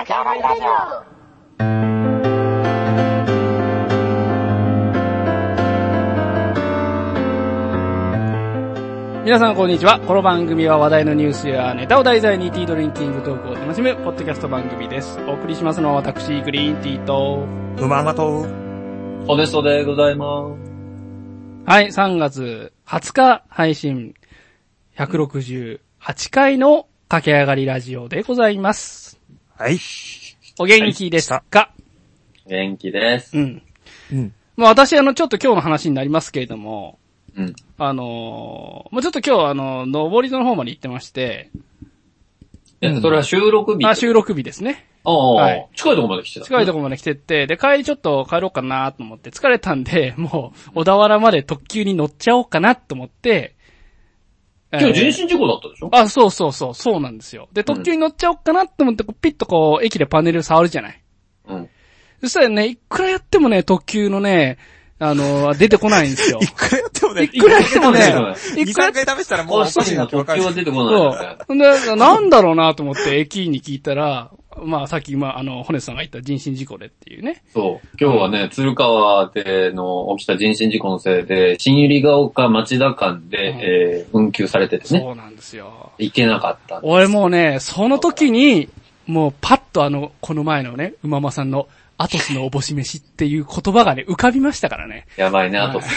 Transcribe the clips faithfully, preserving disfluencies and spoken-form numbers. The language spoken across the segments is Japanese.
駆け上がりラジオ。皆さんこんにちは。この番組は話題のニュースやネタを題材にティードリンキングトークを楽しむポッドキャスト番組です。お送りしますのは私グリーンティーとうままとオネストでございます。 はい、さんがつはつか配信ひゃくろくじゅうはちかいの駆け上がりラジオでございます。 はい。 お元気ですか？はい、 元気です。 うん。うん。まあ私あのちょっと今日の話になりますけれども、 うん。 あのー、もうちょっと今日あの、登り戸の方まで行ってまして。 え、うん、それは収録日？ あ、収録日ですね。 ああ、 はい。 近いとこまで来てた、ね。 近いとこまで来てって、で、帰りちょっと帰ろうかなと思って、疲れたんで、もう、小田原まで特急に乗っちゃおうかなと思って、 今日人身事故だったでしょ？ あ、そうそうそう、そうなんですよ。で、特急に乗っちゃおうかなと思って、ピッとこう、駅でパネル触るじゃない。 うん。 そしたらね、いくらやってもね、特急のね、あの、出てこないんですよ。 いくらやってもね、 いくらやってもね、 に、さんかい試したらもうおかしいなって分かる。 特急は出てこない。 そう。で、なんだろうなと思って駅に聞いたら、まあさっき今、あの、ホネさんが言った人身事故でっていうね。 そう。今日はね、うん、鶴川での起きた人身事故のせいで、新百合ヶ丘町田間で、うん、えー、運休されててね。 そうなんですよ。 行けなかったんです。 俺もうね、その時に、もうパッとあの、この前のね、うままさんの、アトスのおぼし飯っていう言葉がね、浮かびましたからね。 やばいね、アトス。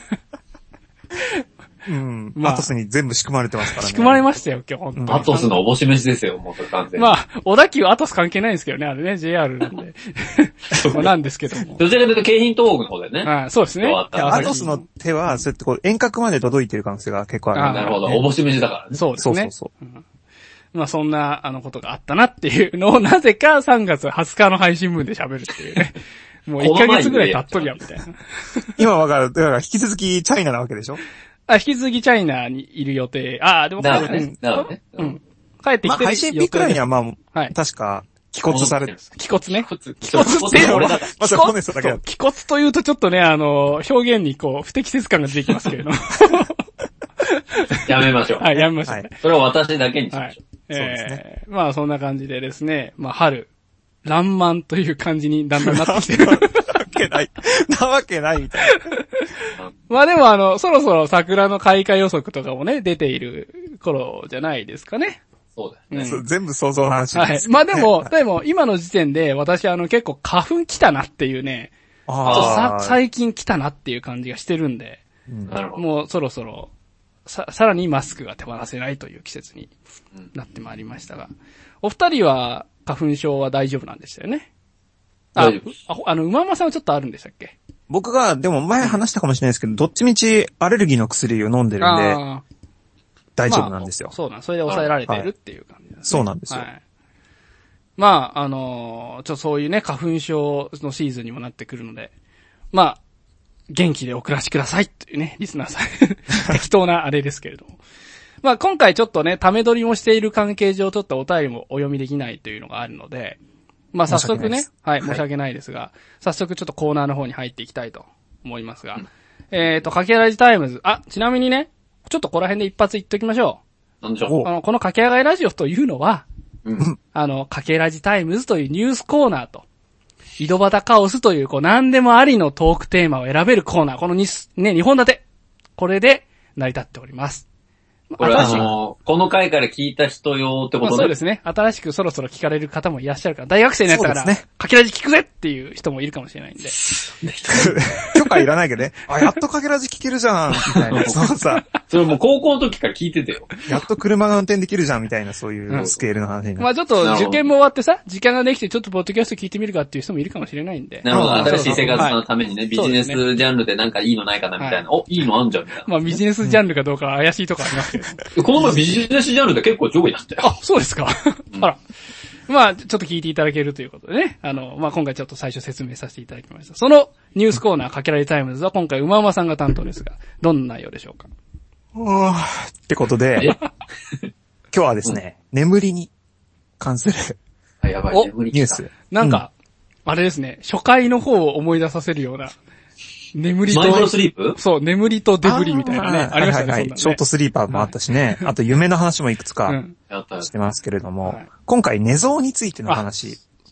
うん。まあ、アトスに全部仕組まれてますからね。 仕組まれましたよ、今日、本当に。 アトスのおぼし飯ですよ、もう完全に。 まあ、小田急アトス関係ないんですけどね、あれね、ジェイアール なんで。なんですけども。 どちらかというと京浜東北の方だよね。 ああ、そうですね。 アトスの手は、そうやってこう、遠隔まで届いてる可能性が結構ある。 あなるほど、おぼし飯だからね。 そうですね。 そうそうそう。うんまあそんな、あのことがあったなっていうのを、なぜかさんがつはつかの配信分で喋るっていうね。もういっかげつぐらい経っとるやん、みたいな。 今わかる。だから引き続きチャイナなわけでしょ？ あ、引き続きチャイナにいる予定。ああ、でも帰って、 ね、なるほどね。 うん。帰ってきてる予定。まあ配信日くらいにはまあ、はい、確か、帰骨される。 帰骨ね。 帰骨っていうのは、 まず骨だけだ。 帰骨というとちょっとね、あの、表現にこう、不適切感が出てきますけれども。 やめましょう。 はい、やめましょう、ね。 はい。それは私だけにしましょう。 そうですね。まあそんな感じでですね、まあ春、爛漫という感じにだんだんなってきてる。 なわけない。なわけないみたいな。まあでもあの、そろそろ桜の開花予測とかもね、出ている頃じゃないですかね。 そうだよね。 うん、全部想像の話です、 ね。はい。まあでも、でも今の時点で私あの結構花粉来たなっていうね、あさ最近来たなっていう感じがしてるんで、 うん、なるほど。 もうそろそろ、さ、さらにマスクが手放せないという季節になってまいりましたが。お二人は花粉症は大丈夫なんでしたよね？ 大丈夫。 あ、あの、馬間さんはちょっとあるんでしたっけ？ 僕が、でも前話したかもしれないですけど、どっちみちアレルギーの薬を飲んでるんで、大丈夫なんですよ。 まあ、そうなん、それで抑えられているっていう感じですね。 はい、そうなんですよ。はい、 まあ、あのー、ちょ、そういうね、花粉症のシーズンにもなってくるので、まあ、元気でお暮らしくださいというね、リスナーさん。適当なあれですけれども。まあ今回ちょっとね、ため撮りもしている関係上、ちょっとお便りもお読みできないというのがあるので、まあ早速ね、はい、申し訳ないですが、はい、早速ちょっとコーナーの方に入っていきたいと思いますが、うん、えっと、かけラジタイムズ、あ、ちなみにね、ちょっとこの辺で一発言っときましょう。なんでしょう。 あの、このかけ上がりラジオというのは、 うん、 あの、かけラジタイムズというニュースコーナーと、井戸端カオスという、こう、何でもありのトークテーマを選べるコーナー。このに、ね、にほん立て。これで成り立っております。 これあのー、この回から聞いた人用ってことね。まあ、 そうですね。新しくそろそろ聞かれる方もいらっしゃるから、大学生になったから、ね、かけラジ聞くぜっていう人もいるかもしれないんで。 許可いらないけどね。あ、やっとかけラジ聞けるじゃん、みたいな。そうさ。 それもう高校の時から聞いててよ。 やっと車が運転できるじゃん、みたいな、そういうスケールの話になる、うん。 まあちょっと受験も終わってさ、時間ができてちょっとポッドキャスト聞いてみるかっていう人もいるかもしれないんで。 なるほど。新しい生活のためにね、はい、ビジネスジャンルでなんかいいのないかな、みたいな。はい、お、いいのあんじゃん、みたいな。 まあビジネスジャンルかどうかは怪しいとこありますけど。 この前ビジネスジャンルで結構上位だったよ。 あ、そうですか。うん、あら。まあ、ちょっと聞いていただけるということでね。あの、まあ今回ちょっと最初説明させていただきました。そのニュースコーナー、かけられタイムズは今回、うまうまさんが担当ですが、どんな内容でしょうか？ うーってことで、今日はですね、うん、眠りに関するあ、やばい、眠りニュース。 なんか、うん、あれですね、初回の方を思い出させるような、眠りと、 マイクロスリープ？ そう、眠りとデブリみたいなね。あ, ありましたね、はいはいはい、 ショートスリーパーもあったしね。はい、あと夢の話もいくつかしてますけれども、うんはい、今回寝相についての話。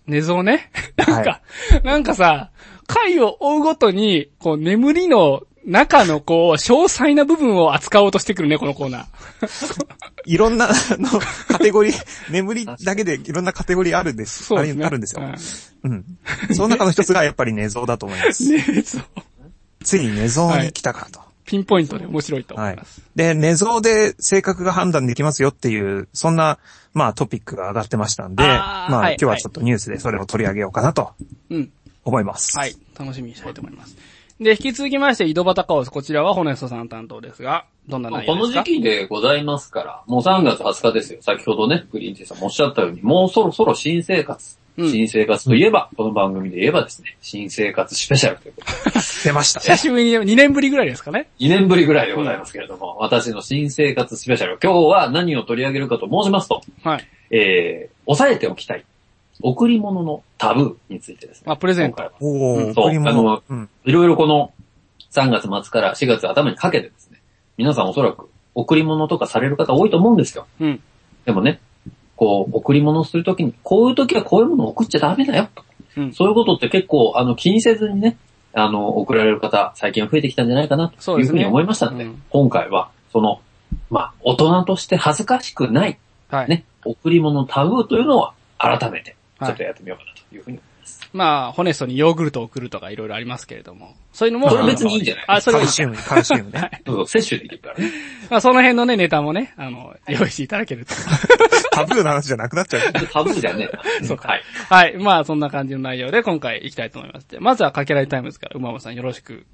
寝相ね。なんか、 はなんかさ、回を追うごとに、こう、眠りの中のこう、詳細な部分を扱おうとしてくるね、このコーナー。 いろんな、あの、カテゴリー、眠りだけでいろんなカテゴリーあるんです。 そうですね。 あるんですよ。 うん。 うん。その中の一つがやっぱり寝相だと思います。 寝相。 ついに寝相に来たかと。 ピンポイントで面白いと思います。 はい。で、寝相で性格が判断できますよっていう、そんな、まあトピックが上がってましたんで、 あーはいまあ今日はちょっとニュースでそれを取り上げようかなとうん。 思います。 はい。楽しみにしたいと思います。で、引き続きまして、井戸端カオス。こちらはホネストさん担当ですが、どんな内容ですか？ この時期でございますから、もうさんがつはつかですよ。先ほどね、グリーンティーさんもおっしゃったように、もうそろそろ新生活。 うん、 新生活といえば、この番組で言えばですね、新生活スペシャルということで。 出ましたね。 久しぶりににねんぶりぐらいですかね。 にねんぶりぐらいでございますけれども、うん、私の新生活スペシャル。今日は何を取り上げるかと申しますと、 はい。 えー、押さえておきたい。贈り物のタブーについてですね。 あ、プレゼント。 おー、 うん、そう、あの、うん、いろいろこのさんがつまつからしがつ頭にかけてですね、皆さんおそらく贈り物とかされる方多いと思うんですよ。 うん。 でもね、こう、贈り物をするときに、こういうときはこういうものを送っちゃダメだよ。うん、そういうことって結構、あの、気にせずにね、あの、贈られる方、最近は増えてきたんじゃないかな、というふうに思いましたので、でねうん、今回は、その、まあ、大人として恥ずかしくない、はい、ね、贈り物タブーというのを改めて、ちょっとやってみようかなというふうに思います。 はい、まあ、ホネストにヨーグルトを送るとかいろいろありますけれども、そういうのも。 それ別にいいんじゃない？ あ、それカルシウム、カルシウムね。 はい、 そうそう、摂取できるからね。 まあ、その辺のね、ネタもね、あの、用意していただけると。 タブーの話じゃなくなっちゃう。 タブーじゃねえ。そうか。はい。はい。まあ、そんな感じの内容で今回行きたいと思います。まずはかけられタイムズから、馬場さんよろしく。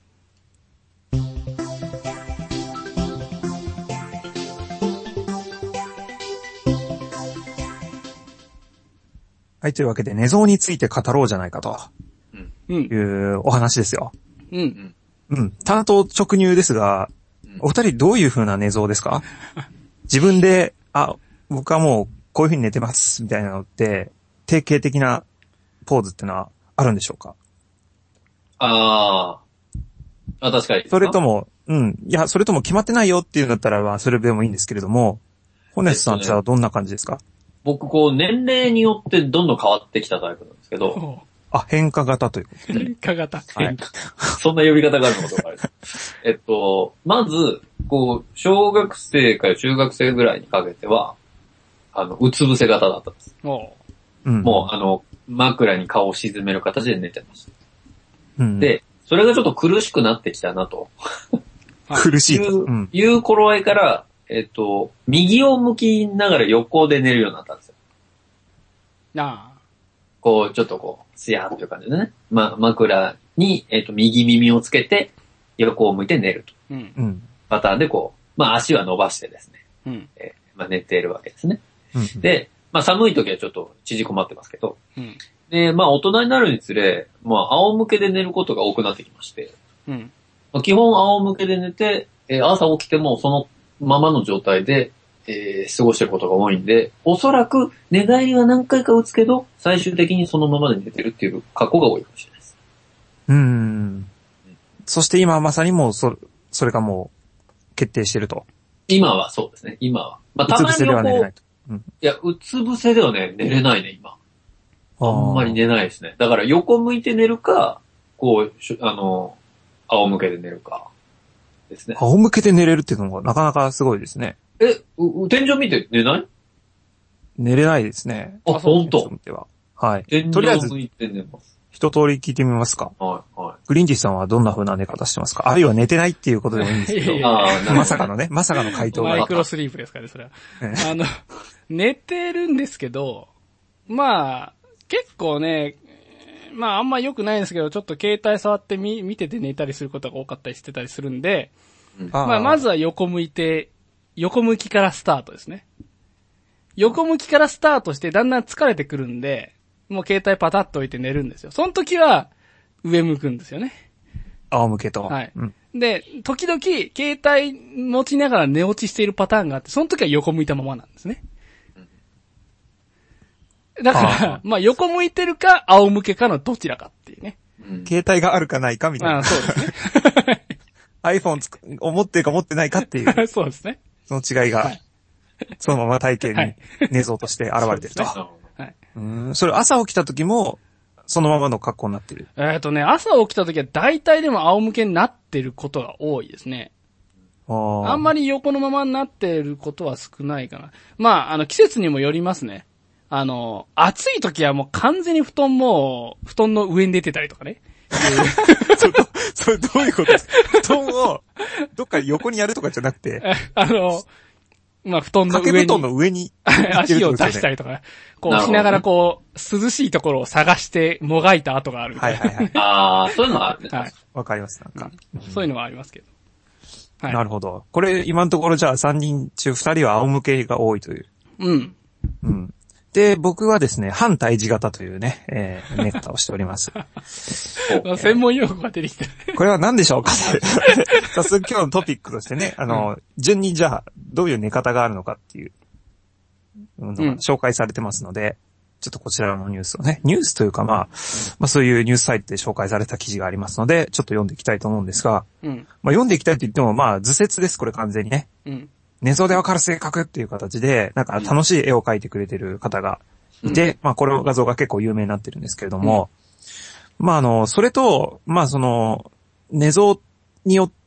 はい、というわけで寝相について語ろうじゃないかと。 うん。 いうお話ですよ。 うん。 うん。単刀直入ですが、お二人どういう風な寝相ですか？自分で、あ、僕はもうこういう風に寝てます、みたいなのって、定型的なポーズってのはあるんでしょうか？ ああ。あ、確かに。 それとも、うん。いや、それとも決まってないよっていうんだったら、まあ、それでもいいんですけれども、ホネスさんってはどんな感じですか？ 僕、こう、年齢によってどんどん変わってきたタイプなんですけど。 あ、変化型ということで。変化型。 はい。そんな呼び方があるのことがある。えっと、まず、こう、小学生から中学生ぐらいにかけては、あの、うつ伏せ型だったんです。 おう、ん、 もう、あの、枕に顔を沈める形で寝てました。 うん、 で、それがちょっと苦しくなってきたなと。 苦しいと。 いう、うん、いう頃合いから、えっと、右を向きながら横で寝るようになったんですよ。 ああ。 こう、ちょっとこう、すやーっていう感じでね。ま、枕に、えっと、右耳をつけて、横を向いて寝ると。 うん。 パターンでこう、まあ足は伸ばしてですね。 うん。 えー、まあ寝ているわけですね。 うん。 で、まあ寒い時はちょっと縮こまってますけど。 うん。 で、まあ大人になるにつれ、まあ仰向けで寝ることが多くなってきまして。 うん。 まあ、基本仰向けで寝て、えー、朝起きてもそのままの状態で、えー、過ごしてることが多いんで、おそらく寝返りは何回か打つけど、最終的にそのままで寝てるっていう過去が多いかもしれないです。 うーん。そして今まさにもうそ、それがもう決定してると。 今はそうですね、今は。まあ、たまに横、 うつ伏せでは寝れないと。 うん、いや、うつ伏せではね、寝れないね、今。あんまり寝ないですね。だから横向いて寝るか、こう、あの、仰向けで寝るか。ですね。 仰向けで寝れるっていうのがなかなかすごいですね。 え、う天井見て寝ない？ 寝れないですね。 あ、ほんと。 はい。 天井向いて寝ます。 一通り聞いてみますか。 はい、はい。 グリーンジーさんはどんな風な寝方してますか？あるいは寝てないっていうことでもいいんですけど。いやいやいやまさかのね、まさかの回答が。 マイクロスリープですかね、それは。あの、寝てるんですけど、まあ、結構ね、まああんま良くないんですけど、ちょっと携帯触ってみ、見てて寝たりすることが多かったりしてたりするんで、うん、まあまずは横向いて、横向きからスタートですね。横向きからスタートしてだんだん疲れてくるんで、もう携帯パタッと置いて寝るんですよ。その時は上向くんですよね。 仰向けと。 はい。うん、で、時々携帯持ちながら寝落ちしているパターンがあって、その時は横向いたままなんですね。だから、まあ横向いてるか仰向けかのどちらかっていうね。 うん、携帯があるかないかみたいな。 ああ、そうですね。 iPhone つくを持ってるか持ってないかっていう。 そうですね。 その違いが、はい、そのまま体型に寝相として現れてると。 はい。 うん、それ朝起きた時も、そのままの格好になってる。 えっとね、朝起きた時は大体でも仰向けになってることが多いですね。あ, あんまり横のままになってることは少ないかな。まあ、あの、季節にもよりますね。あの、暑い時はもう完全に布団も、布団の上に出てたりとかね。 それ、それどういうことですか？布団を、どっか横にやるとかじゃなくて。 あの、まあ、布団の上に。 掛け布団の上に、 足を出したりとか、こうしながらこう、涼しいところを探してもがいた跡があるみたいな。 はいはいはい。 ああ、そういうのがあるね。 はい。わかります、なんか、 うん。そういうのはありますけど。 はい。なるほど。これ、今のところじゃあさんにん中ふたりは仰向けが多いという。 うん。 うん。で、僕はですね、反対峙型というね、えー、寝方をしております。 専門用語が出てきて。 これは何でしょうか早速今日のトピックとしてね、あの、うん、順にじゃあ、どういう寝方があるのかっていうのが紹介されてますので、うん、ちょっとこちらのニュースをね、ニュースというかまあ、まあそういうニュースサイトで紹介された記事がありますので、ちょっと読んでいきたいと思うんですが、うん、まあ読んでいきたいと言ってもまあ図説です、これ完全にね。うん寝相でわかる性格っていう形で、なんか楽しい絵を描いてくれてる方がいて、うん、まあこの画像が結構有名になってるんですけれども、うん、まああの、それと、まあその、寝相によって、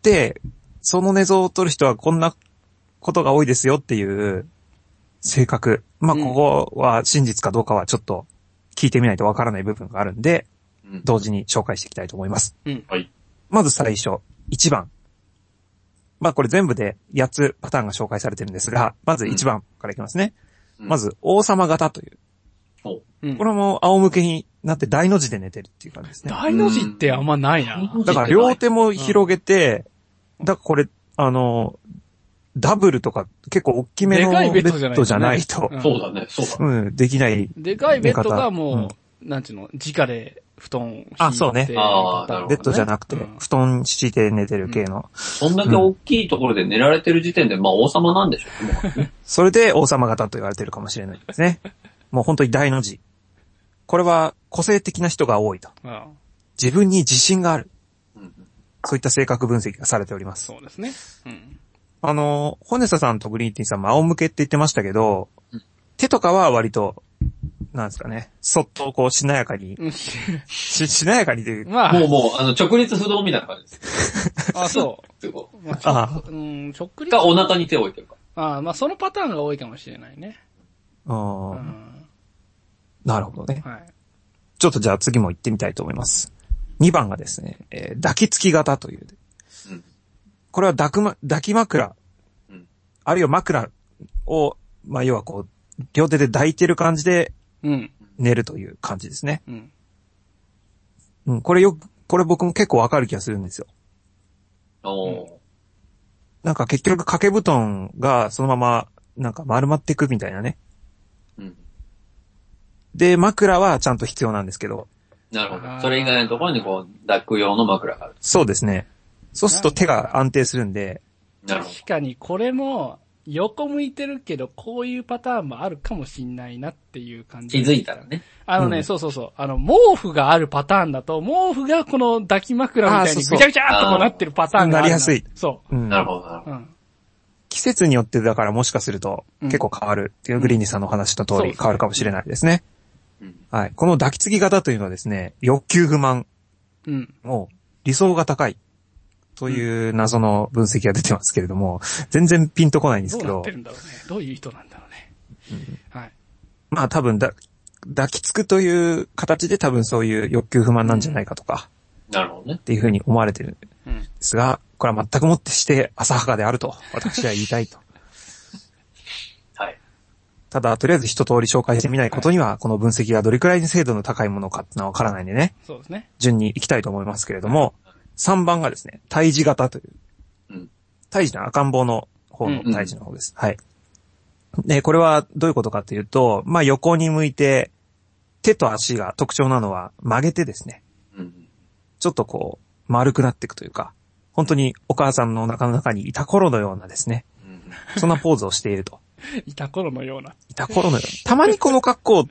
その寝相を取る人はこんなことが多いですよっていう性格。まあここは真実かどうかはちょっと聞いてみないとわからない部分があるんで、うん、同時に紹介していきたいと思います。うん、はい。まず最初、いちばん。まあこれ全部でやっつパターンが紹介されてるんですが、まずいちばんからいきますね。うん、まず、王様型という。うん、これも仰向けになって大の字で寝てるっていう感じですね。 大の字ってあんまないな。 だから両手も広げて、うん、だからこれ、あの、ダブルとか結構大きめのベッドじゃないと。 そうだね、そうだ。 うん、できない。 でかいベッドがもう、うん、なんちゅうの、直で布団敷いて。 あ、そうね。ああ、ベッドじゃなくて、うん、布団敷いて寝てる系の、うん。 そんだけ大きいところで寝られてる時点で、まあ王様なんでしょうね。 それで王様型と言われてるかもしれないですね。もう本当に大の字。これは個性的な人が多いと。ああ自分に自信がある。うん、そういった性格分析がされております。 そうですね。うん、 あの、ホネサさんとグリーンティーさんも仰向けって言ってましたけど、うん、手とかは割と、なんですかね。そっとこうしなやかに。し、しなやかにという。 まあ。もうもう、あの、直立不動みたいな感じです。 あ、そう。 まあ、あうん、直立。かお腹に手を置いてるか。 ああ、まあそのパターンが多いかもしれないね。 ああ、うん。なるほどね。はい。ちょっとじゃあ次も行ってみたいと思います。にばんがですね、えー、抱きつき型という。うん、これは抱くま、抱き枕。うん、あるいは枕を、まあ要はこう、両手で抱いてる感じで、うん。寝るという感じですね。うん。うん、これよく、これ僕も結構わかる気がするんですよ。おー。なんか結局掛け布団がそのままなんか丸まっていくみたいなね。うん。で、枕はちゃんと必要なんですけど。 なるほど。それ以外のところにこう、抱く用の枕がある。 そうですね。そうすると手が安定するんで。 なるほど。確かにこれも、横向いてるけど、こういうパターンもあるかもしんないなっていう感じ。 気づいたらね。 あのね、うん、そうそうそう。あの、毛布があるパターンだと、毛布がこの抱き枕みたいにぐちゃぐちゃっとこうなってるパターンがあるな。 なりやすい。 そう。 うん、なるほど、なるほど。 季節によってだからもしかすると結構変わるっていうグリーンさんのお話の通り変わるかもしれないですね。うん、はい。この抱きつき型というのはですね、欲求不満。うん。もう理想が高い。という謎の分析が出てますけれども、全然ピンとこないんですけど。 どうなってるんだろうね。どういう人なんだろうね。 うん、はい。まあ多分だ、抱きつくという形で多分そういう欲求不満なんじゃないかとか。 うん、なるほどね。 っていうふうに思われてるんですが、これは全くもってして浅はかであると私は言いたいと。はい。ただ、とりあえず一通り紹介してみないことには、この分析がどれくらいに精度の高いものかってのはわからないんでね。 そうですね。 順に行きたいと思いますけれども、さんばんがですね、胎児型という。うん、胎児の赤ん坊の方の胎児の方です。うんうん、はい。で、これはどういうことかというと、まあ横に向いて、手と足が特徴なのは曲げてですね。うん、ちょっとこう、丸くなっていくというか、本当にお母さんの中の中にいた頃のようなですね。うん、そんなポーズをしていると。 いた頃のような。 いた頃のような。たまにこの格好って、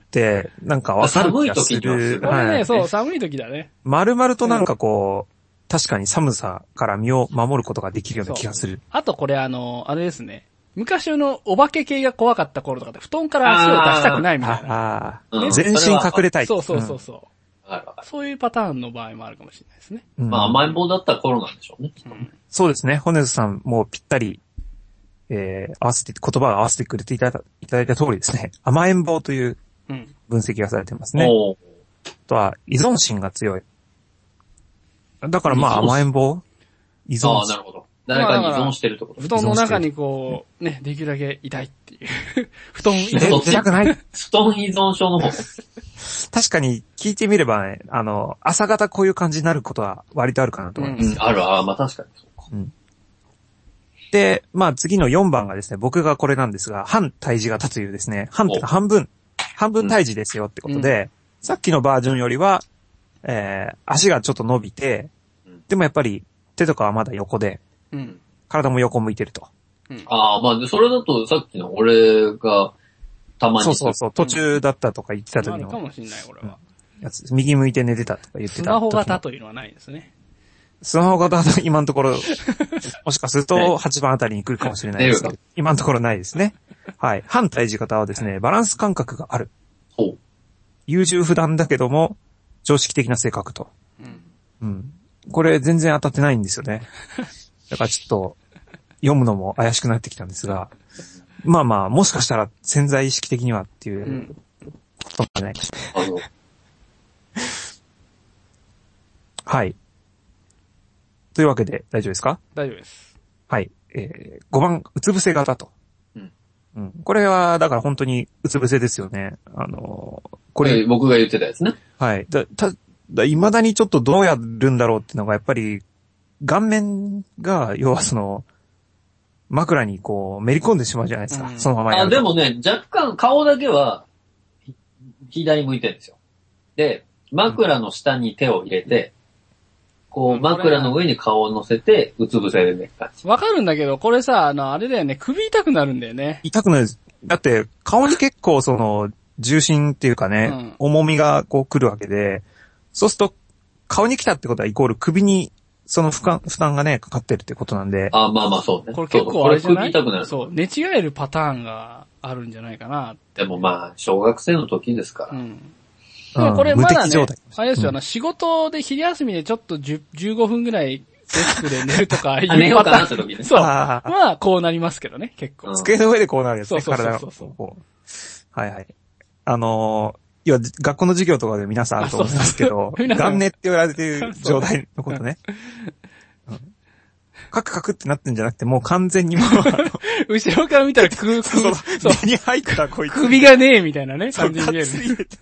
なんかわかる気がする。 これね、はい、そう、寒い時だね。 丸々となんかこう、確かに寒さから身を守ることができるような気がする。 あとこれあの、あれですね。 昔のお化け系が怖かった頃とかで布団から足を出したくないみたいな。 ああ、 うん全身隠れたい。 そうそうそうそう。 わかるわかる。 そういうパターンの場合もあるかもしれないですね。 うんまあ甘えん坊だった頃なんでしょうね。 うんそうですね。骨津さんもうぴったり、えー、合わせて、言葉を合わせてくれていただいた、いただいた通りですね。甘えん坊といううん。 分析がされてますね。 おーあとは、依存心が強い。だからまあ依存心甘えん坊依存ああ、な心。 るほど。誰かに依存してるってこと布団の中にこう、ね、できるだけいたいっていう。布団依え存出たくない。 布団依存症の方。 確かに聞いてみればね、あの、朝方こういう感じになることは割とあるかなと思います。 うん、あるある。まあ確かにそうか。 うんで、まあ次のよんばんがですね、僕がこれなんですが、半胎児型というですね、半っていうか半分、半分胎児ですよってことで、うん、さっきのバージョンよりは、えー、足がちょっと伸びて、でもやっぱり手とかはまだ横で、うん、体も横向いてると。 うん、ああ、まあそれだとさっきの俺がたまに。 そうそうそう、途中だったとか言ってた時の。 あるかもしれない、俺は。 やつ右向いて寝てたとか言ってた。 スマホ型というのはないですね。 スマホ型は今のところ、もしかするとはちばんあたりに来るかもしれないですけど、今のところないですね。はい。反胎児型はですね、バランス感覚がある。優柔不断だけども、常識的な性格と。うん。うん。これ全然当たってないんですよね。だからちょっと、読むのも怪しくなってきたんですが、まあまあ、もしかしたら潜在意識的にはっていうこともないですね。はい。というわけで大丈夫ですか？ 大丈夫です。 はい。えー、ごばん、うつ伏せ型と。うん。うん。これは、だから本当にうつ伏せですよね。あのー、これ、 えー、僕が言ってたやつね。 はい。だ、た、だ、未だにちょっとどうやるんだろうっていうのが、やっぱり、顔面が、要はその、枕にこう、めり込んでしまうじゃないですか。うん、そのままやると。 あ、でもね、若干顔だけは、左向いてるんですよ。で、枕の下に手を入れて、こう、枕の上に顔を乗せて、うつ伏せで寝る感じ。 わかるんだけど、これさ、あの、あれだよね、首痛くなるんだよね。 痛くなる。だって、顔に結構その、重心っていうかね、うん、重みがこう来るわけで、そうすると、顔に来たってことはイコール首に、その負担、負担がね、かかってるってことなんで。 あ、まあまあそうね。 これ結構あれじゃない？ これ首痛くなる。 そう、寝違えるパターンがあるんじゃないかな。 でもまあ、小学生の時ですから。うん。 でもこれまだね、あれですよ、 うん、 仕事で昼休みでちょっとじゅう、じゅうごふんぐらいデスクで寝るとかいうパターン。寝ようかなって時ね。 そう。まあ、こうなりますけどね、結構。 机の上でこうなるやつね、 そうそうそうそう。 体が。はいはい。あのー、いや、学校の授業とかで皆さんあると思いますけど、元寝って言われてる状態のことね。うん、カクカクってなってんじゃなくて、もう完全にもう後ろから見たらく、く、 そう、そう。目に入ったこいつ。 首がねえみたいなね、感じに見える。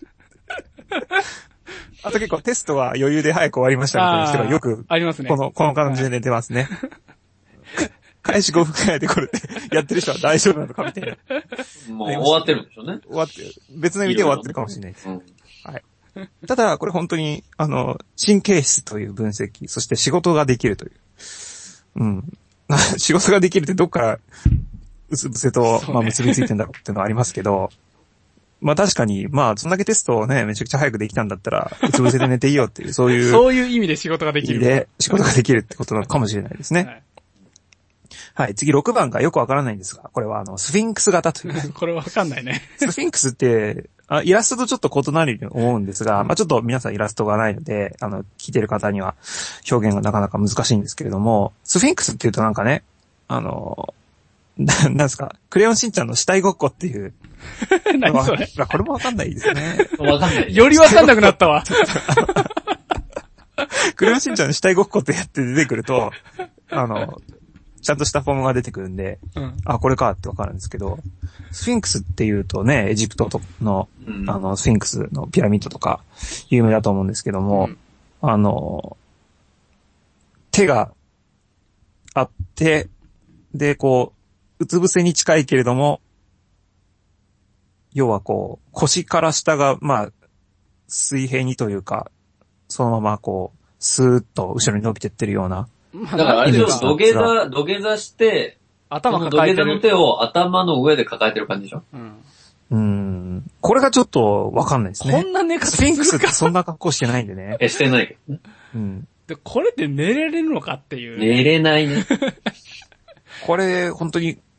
あと結構テストは余裕で早く終わりましたみたいな人がよく、 ありますね。 この、この感じで寝てますね。開始ごふんくらいでこれやってる人は大丈夫なのかみたいな。 もう終わってるんでしょうね。 終わってる。別の意味で終わってるかもしれないです。うん、はい。ただ、これ本当に、あの、神経質という分析、そして仕事ができるという。うん。仕事ができるってどっから、うつ伏せと、まあ結びついてんだろうっていうのはありますけど、まあ確かに、まあそんだけテストをね、めちゃくちゃ早くできたんだったら、うつ伏せで寝ていいよっていう、そういう。 そういう意味で仕事ができる。 で、仕事ができるってことなのかもしれないですね。はいはい、次ろくばんがよくわからないんですが、これはあの、スフィンクス型という。 これわかんないね。 スフィンクスってあ、イラストとちょっと異なると思うんですが、まあちょっと皆さんイラストがないので、あの、聞いてる方には表現がなかなか難しいんですけれども、スフィンクスっていうとなんかね、あの、な、なんですか、クレヨンしんちゃんの死体ごっこっていう。 何それこれもわかんないですね。 わかんない。 よりわかんなくなったわ。 クレヨンしんちゃんの死体ごっこってやって出てくると、あの、ちゃんとしたフォームが出てくるんで、うん、あ、これかってわかるんですけど、スフィンクスっていうとね、エジプトの、うん、あの、スフィンクスのピラミッドとか、有名だと思うんですけども、うん、あの、手があって、で、こう、うつ伏せに近いけれども、要はこう、腰から下が、まあ、水平にというか、そのままこう、スーッと後ろに伸びてってるような、 だからあれでしょ、土下座、土下座して、 頭抱えてる。 土下座の手を頭の上で抱えてる感じでしょ。 うん。うーん。これがちょっとわかんないですね。 こんな寝方スフィンクスってそんな格好してないんでね。 え、してないけどね。 うん。 で、これって寝れれるのかっていう。 寝れないね。 これ、本当に、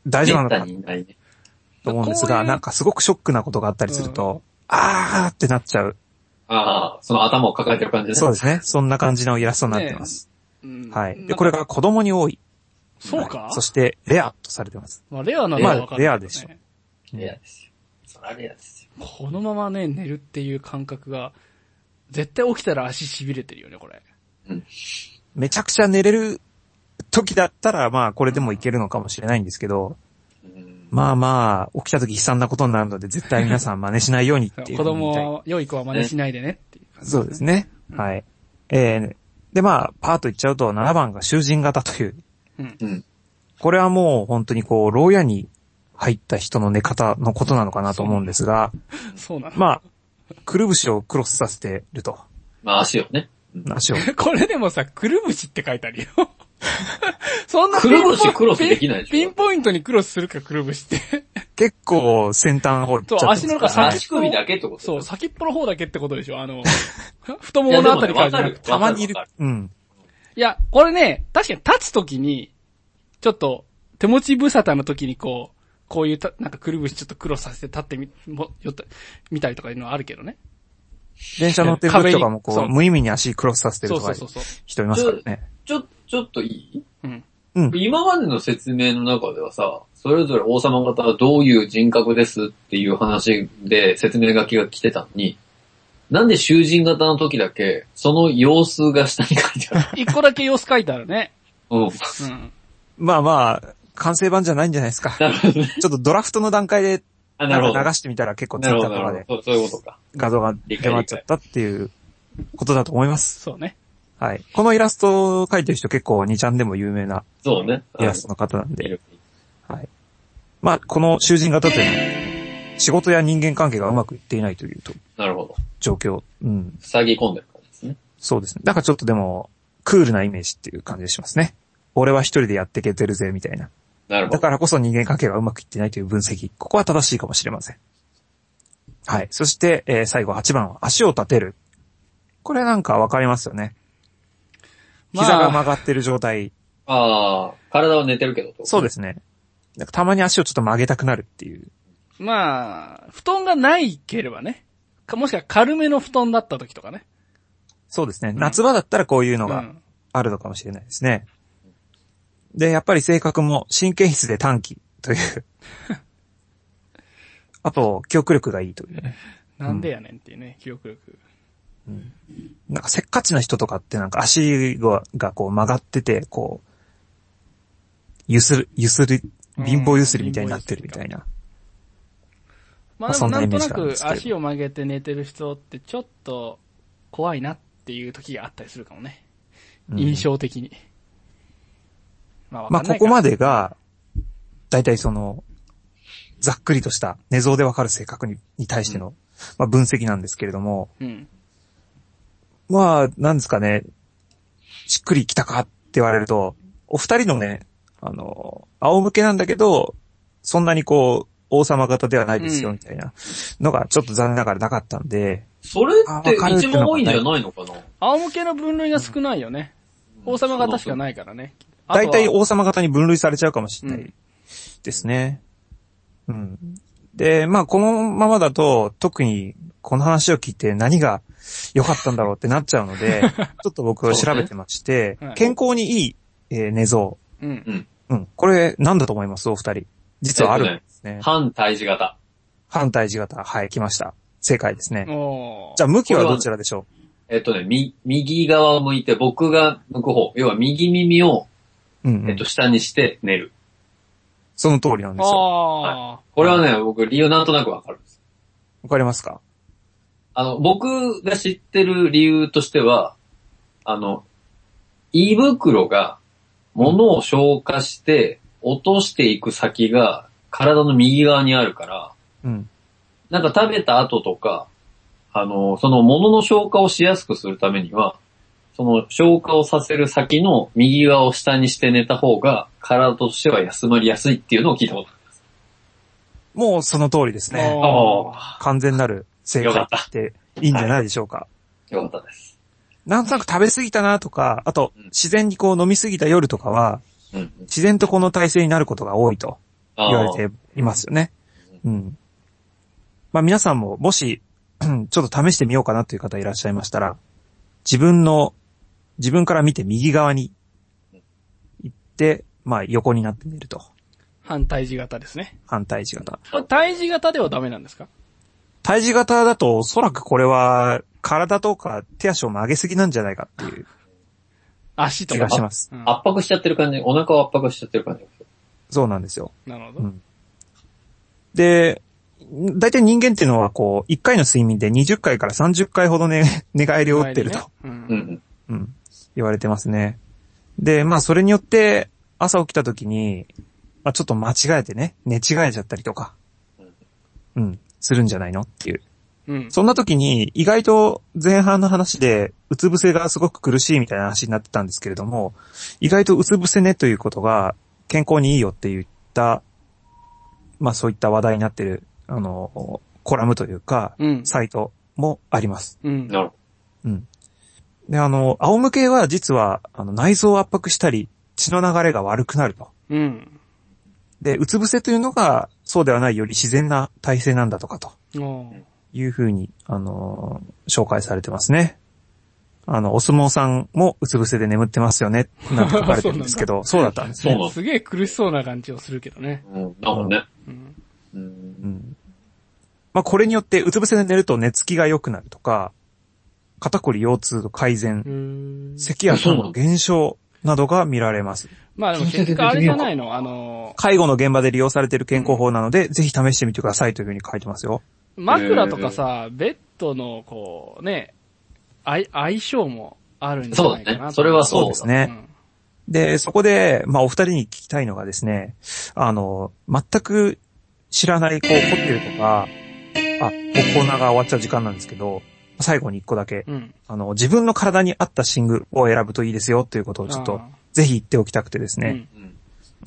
大丈夫なのかにいないね。 と思うんですが、なんかすごくショックなことがあったりすると、うん、あーってなっちゃう。 ああ、その頭を抱えてる感じね。 そうですね。そんな感じのイラストになってます。ねうん、はい。で、これが子供に多い。 そうか、 はい、そして、レアとされてます。 まあ、レアなのは分かる、ね。 まあ、レアでしょ。 レアですよ。そらレアですよ。 このままね、寝るっていう感覚が、絶対起きたら足痺れてるよね、これ。 うん。 めちゃくちゃ寝れる時だったら、まあ、これでもいけるのかもしれないんですけど、うん、まあまあ、起きた時悲惨なことになるので、絶対皆さん真似しないようにっていう。 子供は、良い子は真似しないでねっていう感じ、ね。 そうですね。はい。えー、で、まあ、パーッと言っちゃうと、ななばんが囚人型という。 うん。 これはもう本当にこう、牢屋に入った人の寝方のことなのかなと思うんですが、 そうなの。 まあ、くるぶしをクロスさせてると。 まあ足をね。 足を。 これでもさ、くるぶしって書いてあるよ。そんなくるぶしクロスできないでしょ。 ピンポイントにクロスするか、くるぶしって。 結構先端掘っちゃって。 そう、足の中先っぽ。 足首だけってことそう、先っぽの方だけってことでしょ。あの、太もものあたりからじゃなくて。 たまにいる。うん。 いや、これね、確かに立つときに、ちょっと、手持ち無沙汰のときにこう、こういうた、なんかくるぶしちょっとクロスさせて立ってみ、も、よった、見たりとかいうのはあるけどね。 電車乗ってる時とかもこう、無意味に足クロスさせてるとか、人いますからね。 ちょ、ちょっといい？ うん。 うん。 今までの説明の中ではさ、それぞれ王様方はどういう人格ですっていう話で説明書きが来てたのに、なんで囚人型の時だけ、その様子が下に書いてある？ 一個だけ様子書いてあるね。 うん。うん。 まあまあ、完成版じゃないんじゃないですか。 なるほどね。 ちょっとドラフトの段階で、 あ、なるほど。 流してみたら結構ツイッターとかで。 そう、そういうことか。 画像が出回っちゃったっていうことだと思います。 そうね。 はい。このイラストを描いてる人結構にちゃんでも有名な。 そうね。 イラストの方なんで。はい。まあ、この囚人型というのは、仕事や人間関係がうまくいっていないというと。 なるほど。 状況。うん。 塞ぎ込んでる感じですね。 そうですね。なんかちょっとでも、クールなイメージっていう感じがしますね。俺は一人でやっていけてるぜ、みたいな。 なるほど。 だからこそ人間関係がうまくいってないという分析。ここは正しいかもしれません。はい。そして、えー、最後はちばんは足を立てる。これなんかわかりますよね。膝が曲がってる状態。 まあ、ああ、体は寝てるけど。 そうですね。なんかたまに足をちょっと曲げたくなるっていう。 まあ、布団がないければね。かもしくは軽めの布団だった時とかね。 そうですね。うん、夏場だったらこういうのがあるのかもしれないですね。うん、で、やっぱり性格も神経質で短気という。あと、記憶力がいいというね。 なんでやねんっていうね、うん、記憶力。 うん、なんかせっかちな人とかってなんか足が、がこう曲がってて、こう、ゆする、ゆする、貧乏ゆすりみたいになってるみたいな。 まあでもなんとなく足を曲げて寝てる人ってちょっと怖いなっていう時があったりするかもね。うん、印象的に。まあわかんないか。 まあここまでが、だいたいその、ざっくりとした寝相でわかる性格に、に対しての、うん、まあ分析なんですけれども、 うん、 まあ、なんですかね、しっくりきたかって言われると、お二人のね、あの、仰向けなんだけど、そんなにこう、王様型ではないですよ、みたいなのがちょっと残念ながらなかったんで。 それって一番多いんじゃないのかな？ 仰向けの分類が少ないよね。うん、王様型しかないからね。 だいたい王様型に分類されちゃうかもしれないですね。うん。うん、で、まあこのままだと、特にこの話を聞いて何が良かったんだろうってなっちゃうので、ちょっと僕調べてまして、ねはい、健康にいい、えー、寝相。 うん。 うん。これ何だと思いますお二人。実はあるんですね。 えっとね反対峙型。 反対峙型。はい、来ました。正解ですね。 おじゃあ向きはどちらでしょう？ えっとね、み、右側を向いて僕が向く方。要は右耳を、うんうん、えっと、下にして寝る。 その通りなんですよ。 はい、これはね、僕理由なんとなくわかるんです。 わかりますか？ あの、僕が知ってる理由としては、あの、胃袋が物を消化して落としていく先が体の右側にあるから、 うん、 なんか食べた後とか、あの、その物の消化をしやすくするためには、その消化をさせる先の右側を下にして寝た方が体としては休まりやすいっていうのを聞いたことあります。 もうその通りですね。完全なる正解っていいんじゃないでしょうか。 よかったです。 なんとなく食べ過ぎたなとか、あと、自然にこう飲み過ぎた夜とかは、 うん、 自然とこの体勢になることが多いと。 言われていますよね。うん。まあ皆さんももし、ちょっと試してみようかなという方いらっしゃいましたら、自分の、自分から見て右側に行って、まあ横になって寝ると。 反対字型ですね。 反対字型。 これ対字型ではダメなんですか？ 対字型だとおそらくこれは体とか手足を曲げすぎなんじゃないかっていう足とか気がします。 うん、圧迫しちゃってる感じ、お腹を圧迫しちゃってる感じ。 そうなんですよ。 なるほど。 うん、で、大体人間っていうのはこう、いっかいの睡眠でにじゅっかいからさんじゅっかいほどね、寝返りを打ってると、ねうんうんうん、言われてますね。で、まあそれによって朝起きた時に、まあちょっと間違えてね、寝違えちゃったりとか、うん、するんじゃないのっていう。 うん、 そんな時に意外と前半の話でうつ伏せがすごく苦しいみたいな話になってたんですけれども、意外とうつ伏せねということが健康にいいよって言った、まあそういった話題になってる、あの、コラムというか、 うん、 サイトもあります。 うん。 うん。で、あの、仰向けは実は、あの、内臓を圧迫したり、血の流れが悪くなると。 うん。 で、うつ伏せというのが、そうではないより自然な体勢なんだとかと。いうふうに、あのー、紹介されてますね。あの、お相撲さんもうつ伏せで眠ってますよね、なんて書かれてるんですけど、そうだったんですね。 すげえ苦しそうな感じをするけどね。 うん、だもんね。 うんうん。まあ、これによって、うつ伏せで寝ると寝つきが良くなるとか、肩こり腰痛の改善、咳や痰の減少などが見られます。 まあでも結果あれじゃないの、あのー、 介護の現場で利用されている健康法なので、うん、ぜひ試してみてくださいというふうに書いてますよ。 枕とかさ、ベッドのこうね、相、相性もあるんじゃないかな。 そうですね。それはそうですね。うん、で、そこで、まあお二人に聞きたいのがですね、あの、全く知らない、こう、ホテルとか、あ、もうコーナーが終わっちゃう時間なんですけど、最後に一個だけ、うん、あの、自分の体に合った寝具を選ぶといいですよということをちょっと、ぜひ言っておきたくてですね。うん、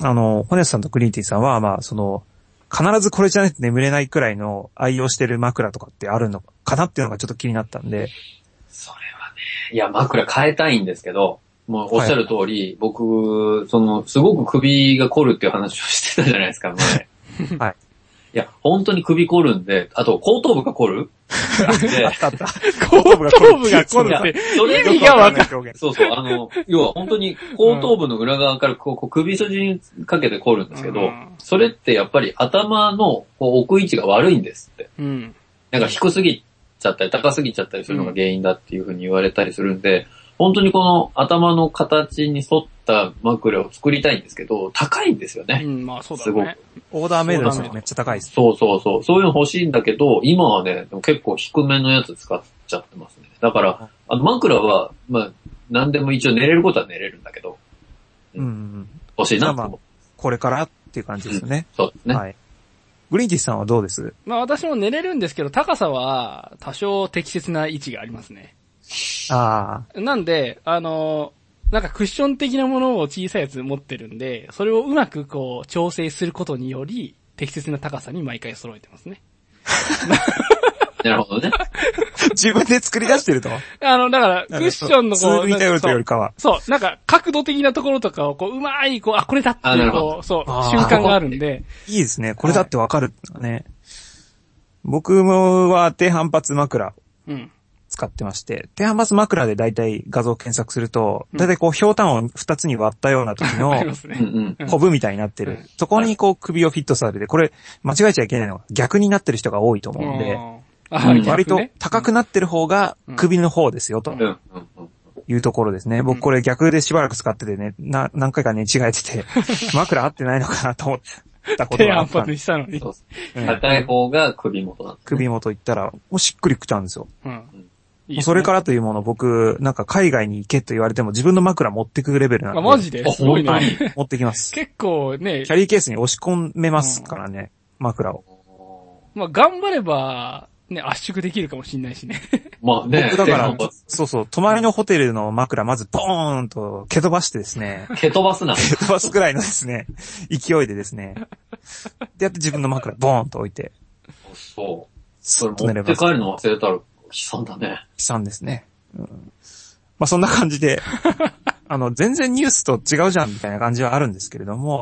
あの、ホネスさんとグリーンティーさんは、まあ、その、必ずこれじゃないと眠れないくらいの愛用してる枕とかってあるのかなっていうのがちょっと気になったんで。 それはね、いや、枕変えたいんですけど、もうおっしゃる通り、はい、僕、その、すごく首が凝るっていう話をしてたじゃないですか、前。はい。いや、本当に首凝るんで、あと、後頭部が凝るで、あったあった。 後頭部が凝るって、それ意味がわかる。 そうそう、あの、要は本当に後頭部の裏側からこう、こう首筋にかけて凝るんですけど、うん、それってやっぱり頭のこう置く位置が悪いんですって。うん、なんか低すぎちゃったり高すぎちゃったりするのが原因だっていうふうに言われたりするんで、本当にこの頭の形に沿った枕を作りたいんですけど、高いんですよね。 うん、まあそうだね。 すごく。オーダーメイドですよ。めっちゃ高いです。 そうそうそう。そういうの欲しいんだけど、今はね、でも結構低めのやつ使っちゃってますね。だから、あの枕は、まあ、何でも一応寝れることは寝れるんだけど、 うん、うん、 欲しいなと思う、まあ。 これからっていう感じですよね。 うん、そうですね。 はい。グリーンティスさんはどうです？ まあ私も寝れるんですけど、高さは多少適切な位置がありますね。 ああ。 なんで、あの、なんかクッション的なものを小さいやつ持ってるんで、それをうまくこう調整することにより、適切な高さに毎回揃えてますね。 なるほどね。 自分で作り出してると。 あの、だから、クッションのこう、 ツールに頼るというよりかは。 そう、なんか角度的なところとかをこう、うまい、こう、あ、これだっていう、こう、そう、瞬間があるんで。 いいですね。これだってわかるね、はい。僕もは低反発枕。うん。使ってまして、低反発枕でだいたい画像検索すると、だいたいこう、ひょうたんを二つに割ったような時の、コブみたいになってる。そこにこう、首をフィットされて、これ、間違えちゃいけないのは逆になってる人が多いと思うんで、割と高くなってる方が首の方ですよ、というところですね。僕これ逆でしばらく使っててね、な、何回か寝違えてて、枕合ってないのかなと思ったことがあった。 低反発にしたのに。 高い方が首元なんです、ね。 首元行ったら、もうしっくりきたんですよ。うんいいね、それからというもの、僕、なんか海外に行けと言われても自分の枕持ってくレベルなんで。 あ、マジですごいね。 持ってきます。 結構ね。 キャリーケースに押し込めますからね、うん、枕を。 まあ、頑張れば、ね、圧縮できるかもしんないしね。 まあね。 僕だから、そうそう、泊まりのホテルの枕、まずボーンと蹴飛ばしてですね。 蹴飛ばすな。 蹴飛ばすくらいのですね、勢いでですね。で、やって自分の枕、ボーンと置いて。 そう。それ持って帰るの忘れたら、悲惨だね。悲惨ですね。うん、まあそんな感じで、あの、全然ニュースと違うじゃんみたいな感じはあるんですけれども、うん、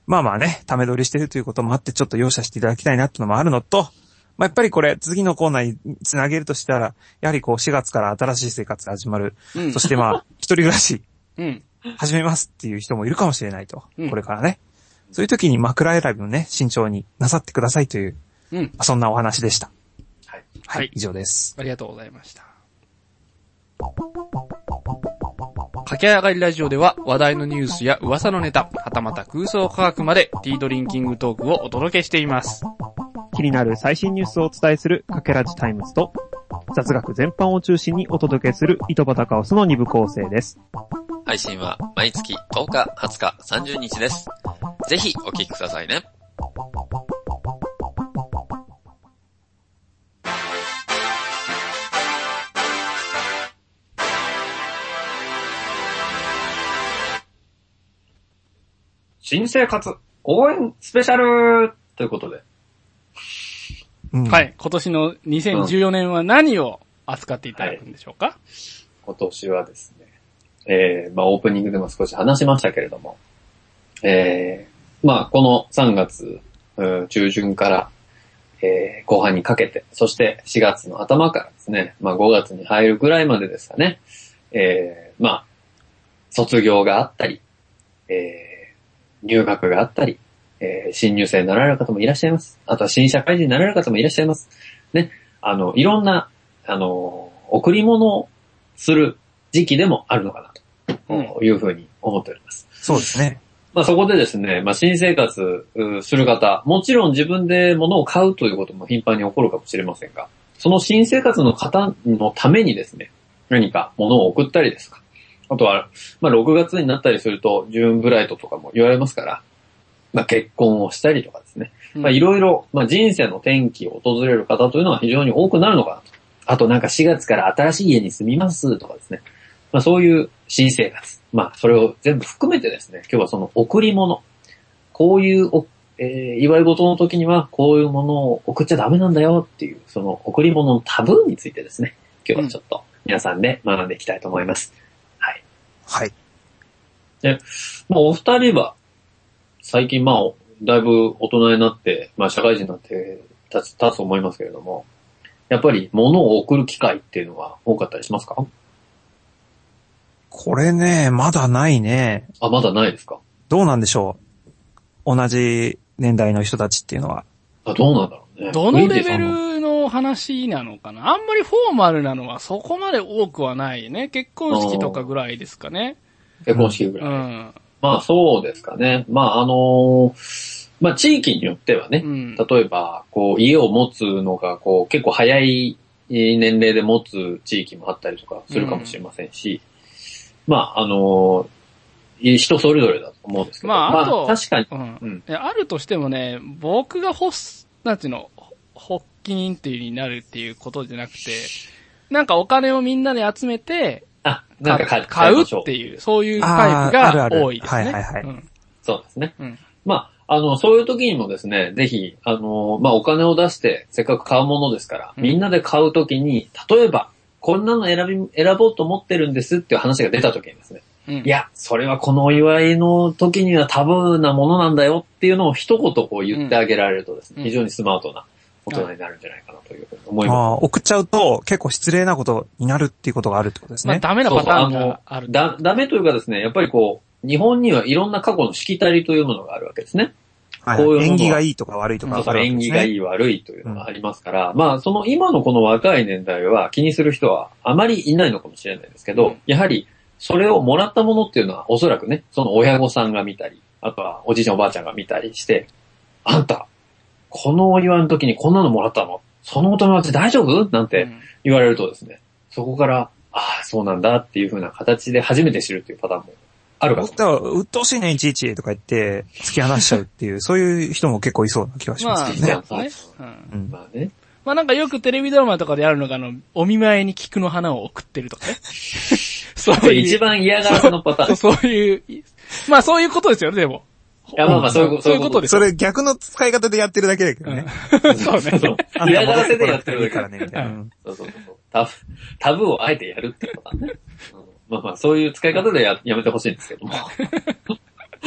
まあまあね、ため撮りしてるということもあってちょっと容赦していただきたいなっていうのもあるのと、まあやっぱりこれ次のコーナーにつなげるとしたら、やはりこうしがつから新しい生活が始まる。うん、そしてまあ、一人暮らし、うん、始めますっていう人もいるかもしれないと。うん、これからね。そういう時に枕選びもね、慎重になさってくださいという、うん、そんなお話でした。 はい。 はい、以上です。 ありがとうございました。駆け上がりラジオでは話題のニュースや噂のネタ、はたまた空想科学までティードリンキングトークをお届けしています。 気になる最新ニュースをお伝えするかけラジタイムズと、雑学全般を中心にお届けする糸端カオスのに部構成です。 配信は毎月とおか、はつか、さんじゅうにちです。ぜひお聞きくださいね。 新生活応援スペシャルということで。 うん、はい。今年のにせんじゅうよねんは何を扱っていただくんでしょうか、はい、 今年はですね、えー、まあオープニングでも少し話しましたけれども、えー、まあこのさんがつ、うん、中旬から、えー、後半にかけて、そしてしがつの頭からですね、まあごがつに入るぐらいまでですかね、えー、まあ、卒業があったり、えー入学があったり、えー、新入生になられる方もいらっしゃいます。あとは新社会人になられる方もいらっしゃいます。ね。あの、いろんな、あの、贈り物をする時期でもあるのかなというふうに思っております。 うん、そうですね。 まあそこでですね、まあ新生活する方、もちろん自分で物を買うということも頻繁に起こるかもしれませんが、その新生活の方のためにですね、何か物を送ったりですか、あとは、まあ、ろくがつになったりすると、ジューンブライトとかも言われますから、まあ、結婚をしたりとかですね。まあ、いろいろ、まあ、人生の転機を訪れる方というのは非常に多くなるのかなと。あとなんかしがつから新しい家に住みますとかですね。まあ、そういう新生活。まあ、それを全部含めてですね、今日はその贈り物。こういうお、えー、祝い事の時にはこういうものを送っちゃダメなんだよっていう、その贈り物のタブーについてですね、今日はちょっと皆さんで学んでいきたいと思います。 はい。 で、まあお二人は、最近まあ、だいぶ大人になって、まあ社会人になって立つ、立つと思いますけれども、やっぱり物を送る機会っていうのは多かったりしますか？ これね、まだないね。 あ、まだないですか？ どうなんでしょう？同じ年代の人たちっていうのは。 あ、どうなんだろうね。 どのレベルの話なのかな？あんまりフォーマルなのはそこまで多くはないね。結婚式とかぐらいですかね。 結婚式ぐらい。うん、 まあそうですかね。まああのー、まあ地域によってはね、うん、例えばこう家を持つのがこう結構早い年齢で持つ地域もあったりとかするかもしれませんし、うん、まああのー、人それぞれだと思うんですけど。 まあ、あと、 まあ、確かに、 うんうんいや。あるとしてもね、僕が欲す、なんていうの、発起人っていうになるっていうことじゃなくて、なんかお金をみんなで集めて、 あ、なんか買, 買うっていう、そういうタイプが多いですね。 はいはいはい、うん。 そうですね。うん、まあ、あの、そういう時にもですね、ぜひ、あの、まあ、お金を出して、せっかく買うものですから、うん、みんなで買う時に、例えば、こんなの選び、選ぼうと思ってるんですっていう話が出た時にですね、うん、いや、それはこのお祝いの時にはタブーなものなんだよっていうのを一言こう言ってあげられるとですね、うん、非常にスマートな大人になるんじゃないかなというふうに思います。ああ、送っちゃうと結構失礼なことになるっていうことがあるってことですね。 まあ、ダメなパターンがある。 だ、ダメというかですね、やっぱりこう、日本にはいろんな過去のしきたりというものがあるわけですね。 はい、こういう縁起がいいとか悪いとかあるわけですね。 縁起がいい悪いというのがありますから、うん、まあその今のこの若い年代は気にする人はあまりいないのかもしれないですけど、うん、やはりそれをもらったものっていうのはおそらくね、その親御さんが見たり、あとはおじいちゃんおばあちゃんが見たりして、あんた、このお祝いの時にこんなのもらったの？そのお友達大丈夫？なんて言われるとですね、うん、そこから、ああ、そうなんだっていう風な形で初めて知るっていうパターンもあるかも。 だから、うっとうしいね、いちいちとか言って、突き放しちゃうっていう、そういう人も結構いそうな気がしますけどね。まあ、ね。 うん。まあね。まあなんかよくテレビドラマとかであるのが、あの、お見舞いに菊の花を送ってるとかね。 そういう。一番嫌がらせのパターン。 そう、そういう、まあそういうことですよね、でも。 いや、まあまあ、そういうこと、 そういうことです。 それ逆の使い方でやってるだけだけどね。 うん、そうね。そう嫌がらせでやってるだけからね、みたいな。 そうそうそう。タブ、タブをあえてやるってことだね。うん、まあまあ、そういう使い方でや、やめてほしいんですけども。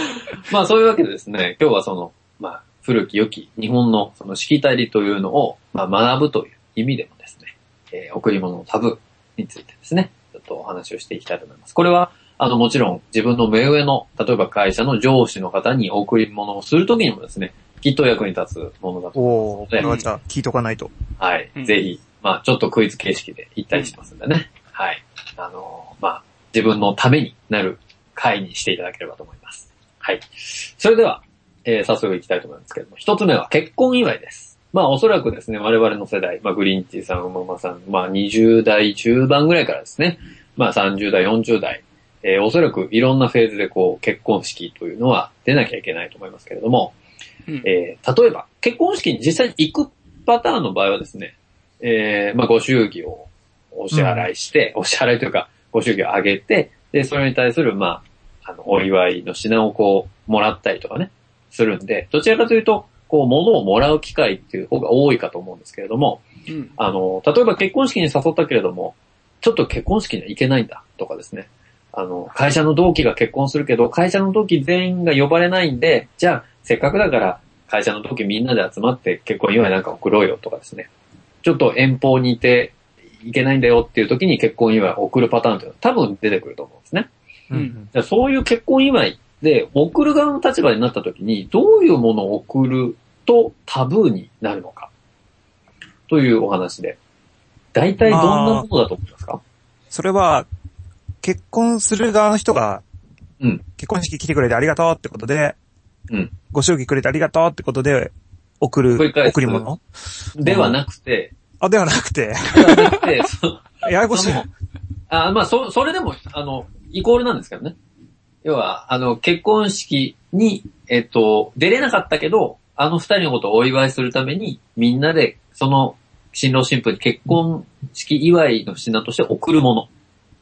まあそういうわけでですね、今日はその、まあ古き良き日本のそのしきたりというのを、まあ、学ぶという意味でもですね、えー、贈り物のタブーについてですね、ちょっとお話をしていきたいと思います。これは、あのもちろん自分の目上の、例えば会社の上司の方に贈り物をするときにもですね、きっと役に立つものだと思いますので。おー、これはじゃあ聞いとかないと。 はい、うん、ぜひ、まあちょっとクイズ形式で言ったりしますんでね。うん、はい。あのー、まあ自分のためになる回にしていただければと思います。はい。それでは、えー、早速行きたいと思いますけれども、一つ目は結婚祝いです。まあおそらくですね、我々の世代、まあグリーンティーさん、うままさん、まあにじゅう代中盤ぐらいからですね、まあさんじゅう代、よんじゅう代、えー、おそらくいろんなフェーズでこう結婚式というのは出なきゃいけないと思いますけれども、うん、えー、例えば結婚式に実際に行くパターンの場合はですね、えー、まあご祝儀をお支払いして、うん、お支払いというかご祝儀をあげて、で、それに対するまあ、あの、お祝いの品をこう、もらったりとかね、するんで、どちらかというと、こう、物をもらう機会っていう方が多いかと思うんですけれども、うん、あの、例えば結婚式に誘ったけれども、ちょっと結婚式には行けないんだとかですね、あの、会社の同期が結婚するけど、会社の同期全員が呼ばれないんで、じゃあ、せっかくだから、会社の同期みんなで集まって結婚祝いなんか送ろうよとかですね、ちょっと遠方にいて、いけないんだよっていう時に結婚祝いを送るパターンっていうのは多分出てくると思うんですね。うん、そういう結婚祝いで送る側の立場になった時にどういうものを送るとタブーになるのかというお話で、大体どんなものだと思いますか？ それは結婚する側の人が、うん、結婚式来てくれてありがとうってことで、うん、ご祝儀くれてありがとうってことで送る贈り物ではなくて、 あ、ではなくて。ではなくて、 ややこしい。 あ、まあ、そ、それでも、あの、イコールなんですけどね。要は、あの、結婚式に、えっと、出れなかったけど、あの二人のことをお祝いするために、みんなで、その、新郎新婦に結婚式祝いの品として贈るもの。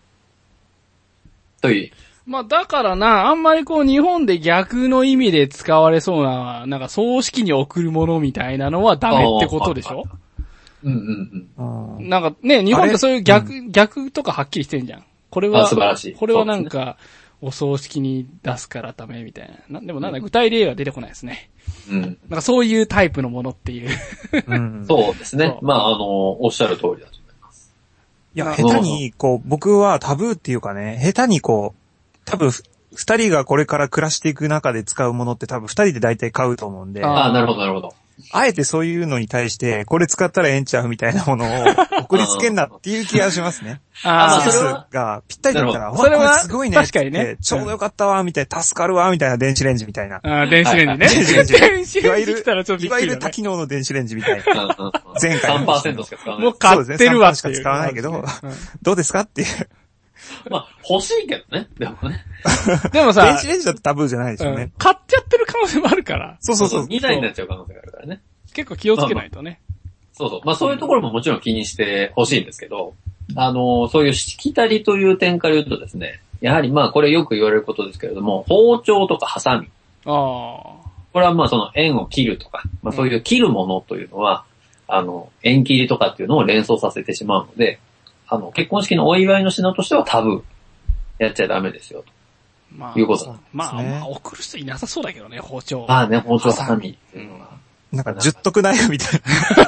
という。 まあ、だからな、あんまりこう、日本で逆の意味で使われそうな、なんか、葬式に贈るものみたいなのはダメってことでしょ？ うんうんうん。なんかね、日本ってそういう逆、うん、逆とかはっきりしてんじゃん。これは、 素晴らしい。 これはなんか、お葬式に出すからダメみたいな。なでもなんだ、具体例は出てこないですね。うん。なんかそういうタイプのものっていう。 うん、そうですね。まあ、あの、おっしゃる通りだと思います。 いや、下手に、こう、僕はタブーっていうかね、下手にこう、多分、二人がこれから暮らしていく中で使うものって多分二人で大体買うと思うんで。 ああ、なるほど、なるほど。 あえてそういうのに対して、これ使ったらええんちゃうみたいなものを送りつけんなっていう気がしますね。 ああ、センスがぴったりだったら、 それはすごいね。 確かにね。 ちょうどよかったわ、みたいな、助かるわ、みたいな電子レンジみたいな。 ああ、電子レンジね。 電子レンジ。 電子レンジ来たらちょっとびっくりだね。 いわゆる多機能の電子レンジみたいな。前回さんパーセントしか使わない。 もう買ってるわっていう。 そうですね、さんパーセントしか使わないけど、どうですかっていう。 まあ、欲しいけどね。でもね。 でもさ、 電子レンジだとタブーじゃないですよね、うん。 買っちゃってる可能性もあるから。 そうそうそう。 にだいになっちゃう可能性があるからね。 結構気をつけないとね。 まあまあ、そうそう。まあそういうところももちろん気にしてほしいんですけど、あの、そういうしきたりという点から言うとですね、やはりまあこれよく言われることですけれども、包丁とかハサミ。 ああ。これはまあその縁を切るとか、まあそういう切るものというのは、うん、あの、縁切りとかっていうのを連想させてしまうので、あの、結婚式のお祝いの品としてはタブー。やっちゃダメですよ、と。まあ、いうことだ。 まあ、まあ、送る人いなさそうだけどね、包丁。 まあね、包丁ハサミっていうのは。 なんか、十徳ナイフみたいな。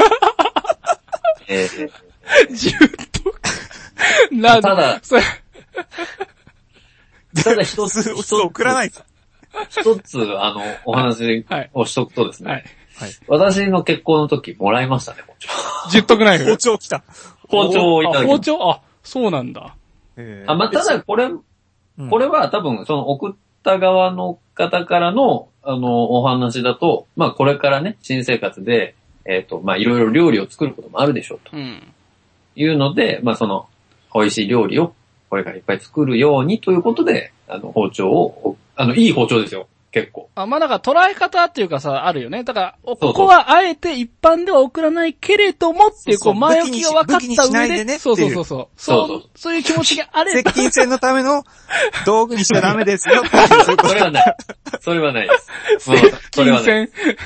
えー、十徳なんただ、 それただ一つ、 一つ送らない。 一つ、あの、お話をしとくとですね。はい。 はい、 私の結婚の時もらいましたね、包丁。 十徳ナイフ。 包丁来た。 包丁をいただきました。 包丁あ、そうなんだ。 あ、まあ、ただこれ、これは多分その送った側の方からの、あの、お話だと、まあこれからね、新生活で、えっと、まあいろいろ料理を作ることもあるでしょうと。うん、いうので、まあその、美味しい料理をこれからいっぱい作るようにということで、あの、包丁を、あの、いい包丁ですよ。結構。 あ、まあ、だから捉え方っていうかさ、あるよね。だから、ここはあえて一般では送らないけれどもっていう、こう、前置きが分かった上で、 ね、 そうそうそうそう。そうそう。そういう気持ちがあれば。 接近戦のための道具にしちゃダメですよ。 それはない。それはないです。 接近戦。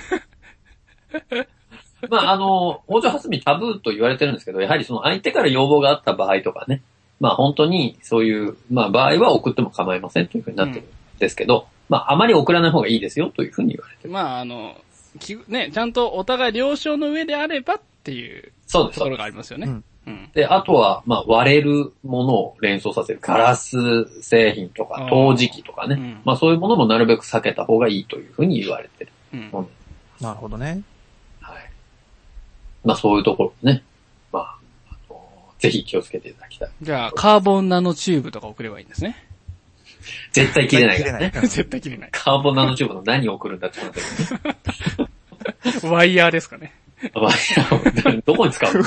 まあ、あの、包丁ハサミタブーと言われてるんですけど、やはりその相手から要望があった場合とかね、まあ本当にそういう、まあ場合は送っても構いませんというふうになってるんですけど、 まあ、あまり送らない方がいいですよというふうに言われてる。 まあ、あの、きね、ちゃんとお互い了承の上であればっていうそうです。 ところがありますよね。 うんうん、 で、あとは、まあ、割れるものを連想させる。ガラス製品とか、陶磁器とかね。うん、まあ、そういうものもなるべく避けた方がいいというふうに言われてる。うん、 なるほどね。 はい。まあ、そういうところね。まあ、あの、ぜひ気をつけていただきたい。 じゃあ、カーボンナノチューブとか送ればいいんですね。 絶対切れないからね。 絶対切れない。 カーボンナノチューブの何を送るんだって思ってる。ワイヤーですかね。 ワイヤーどこに使うの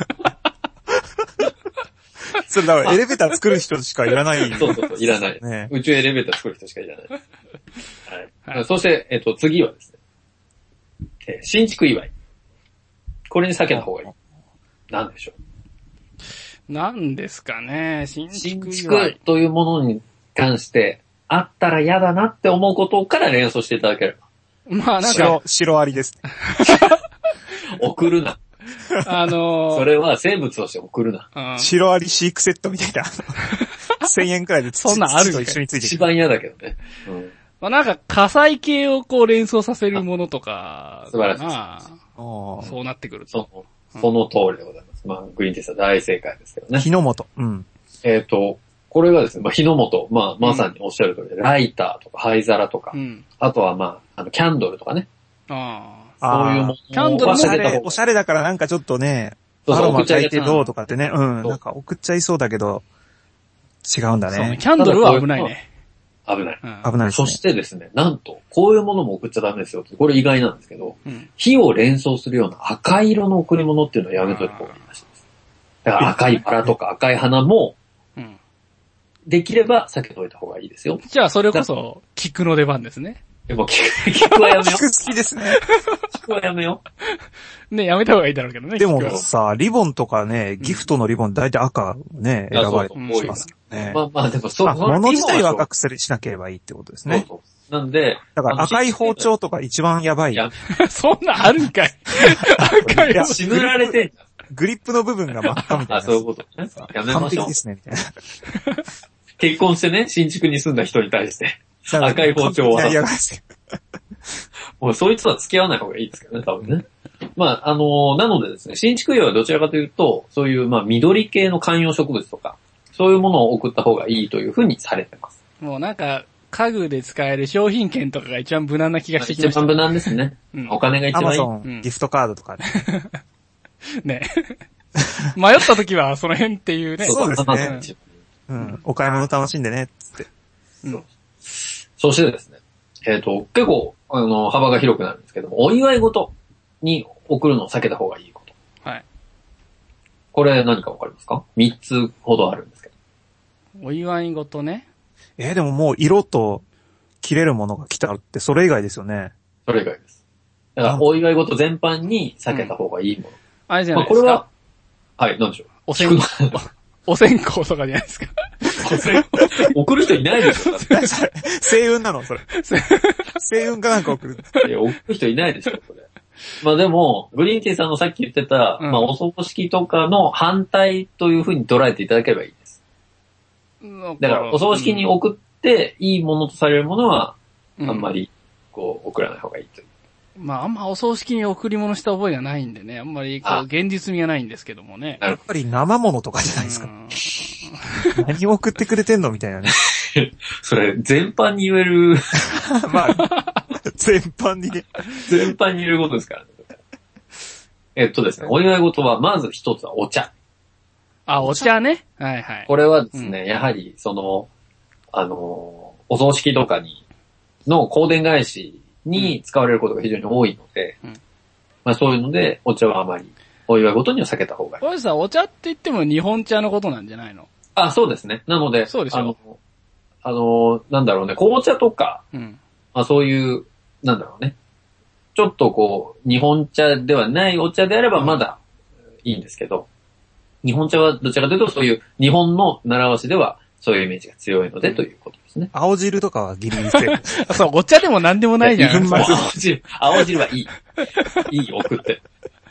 それだからエレベーター作る人しかいらない。 そうそうそう、いらない。ね、宇宙エレベーター作る人しかいらない。はい。そして、えっと、次はですね、えー、新築祝い。これに避けた方がいい。何でしょう。何ですかね、新築祝い。 新築というものに関して、あったら嫌だなって思うことから連想していただければ。まあなんか。 白、白ありですね。 送るな。 あのー、 それは生物として送るな。 うん、白アリ飼育セットみたいな。せんえんくらいでそんなんあると一緒についてる。 一番嫌だけどね。うん、 まあなんか火災系をこう連想させるものとか。 素晴らしい。 そうなってくると。そ, その通りでございます。まあグリーンティーさん大正解ですけどね。 火の元。うん。 えっ、ー、と、これがですね、まあ火の元、まあまさにおっしゃる通りで、うん、ライターとか灰皿とか、うん、あとはまあ、あの、キャンドルとかね。 ああ。 そういうものを。 キャンドルおしゃれ、おしゃれだからなんかちょっとね、アロマ焚いてどうとかってね、うん、なんか送っちゃいそうだけど、違うんだね。そうね、 キャンドルは危ないね。 危ない。 うん、危ないですね。 そしてですね、なんと、こういうものも送っちゃダメですよって、これ意外なんですけど、うん、火を連想するような赤色の贈り物っていうのはやめといた方がいいらしいです。だから赤いバラとか赤い花も、うん、できれば避けといた方がいいですよ。 じゃあそれこそ、菊の出番ですね。 でも菊、菊はやめよう。 菊好きですね。 菊はやめよう。ね、やめた方がいいだろうけどね。 でもさ、リボンとかね、ギフトのリボン大体赤ね、選ばれてますね。 まあまあでもそう。 物自体は赤くしなければいいってことですね。そうそうなんで、 だから赤い包丁とか一番やばい。 そんなあるんかい。赤い包丁。死ぬられてんじゃん。 グリップの部分が真っ赤みたいな。 あ、そういうことね。やめましょう。 完璧ですね、みたいな。 結婚してね、新築に住んだ人に対して。赤い包丁は。もうそいつは付き合わない方がいいですけどね、多分ね。まあ、あのー、なのでですね、新築用はどちらかというと、そういう、まあ、緑系の観葉植物とか、そういうものを送った方がいいというふうにされてます。 もうなんか、家具で使える商品券とかが一番無難な気がしてきました。 一番無難ですね。うん、お金が一番いい。 Amazon、うん、ギフトカードとかね。 ね。迷った時はその辺っていうね。 そうですね。うん。お買い物楽しんでね、つって。 うん。そしてですね、えっと、結構、あの、幅が広くなるんですけども、お祝い事に送るのを避けた方がいいこと。 はい。 これ何かわかりますか？三つほどあるんですけど。 お祝い事ね。 えー、でももう色と切れるものが来たって、それ以外ですよね。 それ以外です。だから、お祝い事全般に避けた方がいいもの。うん、 あれじゃないですか。まあ、これは、はい、なんでしょう。 お線香。お線香とかじゃないですか。 送る人いないでしょ。 星雲なのそれ。星雲かなんか送る。 いや、送る人いないでしょ、それ。まあでも、グリーンティーさんのさっき言ってた、うん、まあお葬式とかの反対というふうに捉えていただければいいです。だから、お葬式に送っていいものとされるものは、あんまり、こう、送らない方がいいという。 まあ、あんまお葬式に贈り物した覚えがないんでね、あんまりこう現実味がないんですけどもね。 やっぱり生物とかじゃないですか。何を送ってくれてんのみたいなね。 それ、全般に言える。 まあ、全般にね。 全般に言えることですからね。えっとですね、お祝い事は、まず一つはお茶。 あ、お茶ね。はいはい。 これはですね、うん、やはり、その、あの、お葬式とかに、の香典返し、に使われることが非常に多いので、うん、まあそういうので、お茶はあまり、お祝い事には避けた方がいい。 これさ、お茶って言っても日本茶のことなんじゃないの？ あ、そうですね。なので、 そうでしょ。 あの、あの、なんだろうね、紅茶とか、うん、まあそういう、なんだろうね、ちょっとこう、日本茶ではないお茶であればまだいいんですけど、日本茶はどちらかというとそういう日本の習わしではそういうイメージが強いので、うん、ということですね。 青汁とかはギリギリセーフ。 そう、お茶でも何でもないじゃん。 青汁、青汁はいい。いい、送って。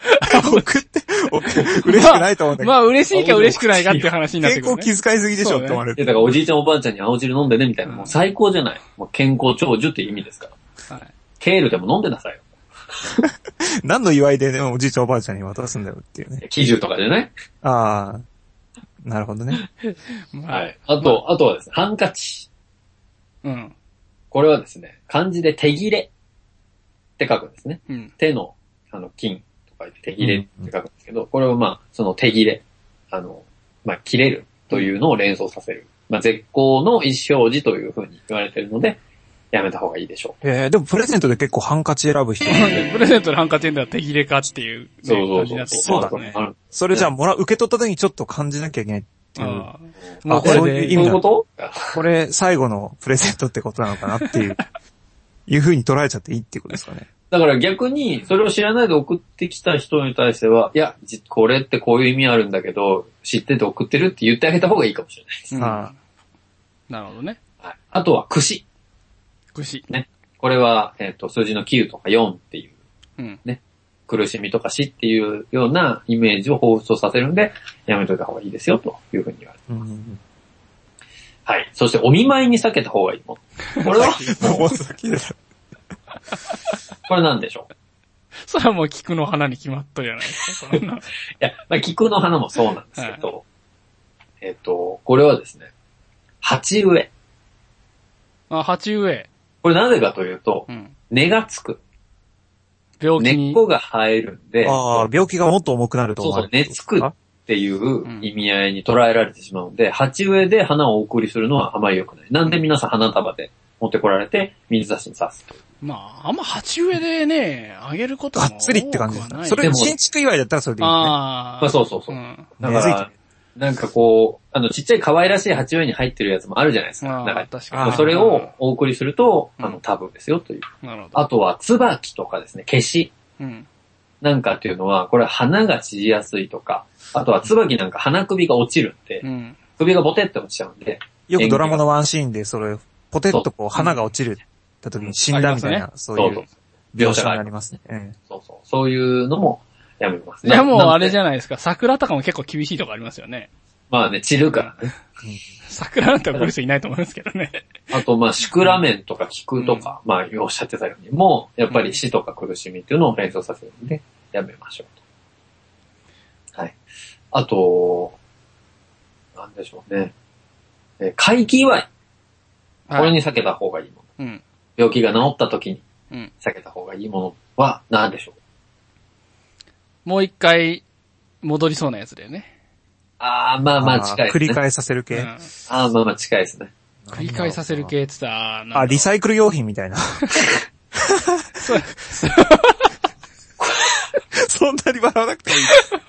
送って、嬉しくないと思うんだけど。 まあ、まあ、嬉しいか嬉しくないかっていう話になってくる、ね。 健康気遣いすぎでしょって思われる。 いや、だからおじいちゃんおばあちゃんに青汁飲んでねみたいな、もう最高じゃない。もう健康長寿っていう意味ですから。はい。ケールでも飲んでなさいよ。 何の祝いで、ね、おじいちゃんおばあちゃんに渡すんだよっていうね。 喜寿とかじゃない？ ああ。なるほどね。 はい。あと、あとはですね、ハンカチ。うん。これはですね、漢字で手切れって書くんですね。うん、手の、あの、金とか言って手切れって書くんですけど、うん、これはまあ、その手切れ、あの、まあ、切れるというのを連想させる。まあ、絶好の意思表示というふうに言われているので、やめた方がいいでしょう。 えー、でもプレゼントで結構ハンカチ選ぶ人プレゼントでハンカチ選んだら手切れかっていう、ね、 そうそうそう感じになってきてますね。 そうだね。それじゃあもら、受け取った時にちょっと感じなきゃいけないっていう。 ああ、もうこれで意味そういうことこれ最後のプレゼントってことなのかなっていう、いう風に捉えちゃっていいっていうことですかね。 だから逆に、それを知らないで送ってきた人に対しては、いや、これってこういう意味あるんだけど、知ってて送ってるって言ってあげた方がいいかもしれないです。 うん、あなるほどね。 はい。あとは、串。 串。 ね。これは、えっと、数字のきゅうとかよんっていう、うん、ね。苦しみとか死っていうようなイメージを彷彿とさせるんで、やめといた方がいいですよ、というふうに言われています。うん、はい。そして、お見舞いに避けた方がいいもの。これはもうこれなんでしょう。 それはもう菊の花に決まったじゃないですか。いや、まあ、菊の花もそうなんですけど、はい、えっと、これはですね、鉢植え。 あ、鉢植え。 これなぜかというと、うん、根がつく。 病気に。 根っこが生えるんで。 ああ、病気がもっと重くなると思う。 そうそう、根つくっていう意味合いに捉えられてしまうんで、うん、鉢植えで花をお送りするのはあまり良くない。なんで皆さん花束で持ってこられて、水差しに刺すという。 まあ、あんま鉢植えでね、あげることもがっつりって感じですね。それ、新築祝いだったらそれでいいね。 ああ。そうそうそう。うん、だから、なんかこう、あの、ちっちゃい可愛らしい鉢植えに入ってるやつもあるじゃないですか。 ああ、確かに。 それをお送りすると、あの、タブーですよという。なるほど。あとは、椿とかですね、消し。うん。なんかっていうのは、これは花が散りやすいとか、あとは椿なんか花首が落ちるんで、うん、首がボテって落ちちゃうんで。 よくドラマのワンシーンで、それ、ポテッとこう、花が落ちるった時に死んだみたいな、そういう描写がありますね。 そうそう。そういうのもやめますね。 いやもうあれじゃないですか。桜とかも結構厳しいとこありますよね。 まあね、散るからね。 桜なんて送る人いないと思うんですけどね。 あとまあ、シクラメンとか菊とか、うん、まあ、おっしゃってたように、もう、やっぱり死とか苦しみっていうのを連想させるんで、やめましょうと。はい。あと、なんでしょうね。え、回帰祝い。これに避けた方がいいもの。うん、病気が治った時に、避けた方がいいものは何でしょう。もう一回、戻りそうなやつだよね。 ああ、まあまあ近いですね。 繰り返させる系。うん、 ああ、まあまあ近いですね。 繰り返させる系って言ったら、あ、リサイクル用品みたいな。そんなに笑わなくてもいい。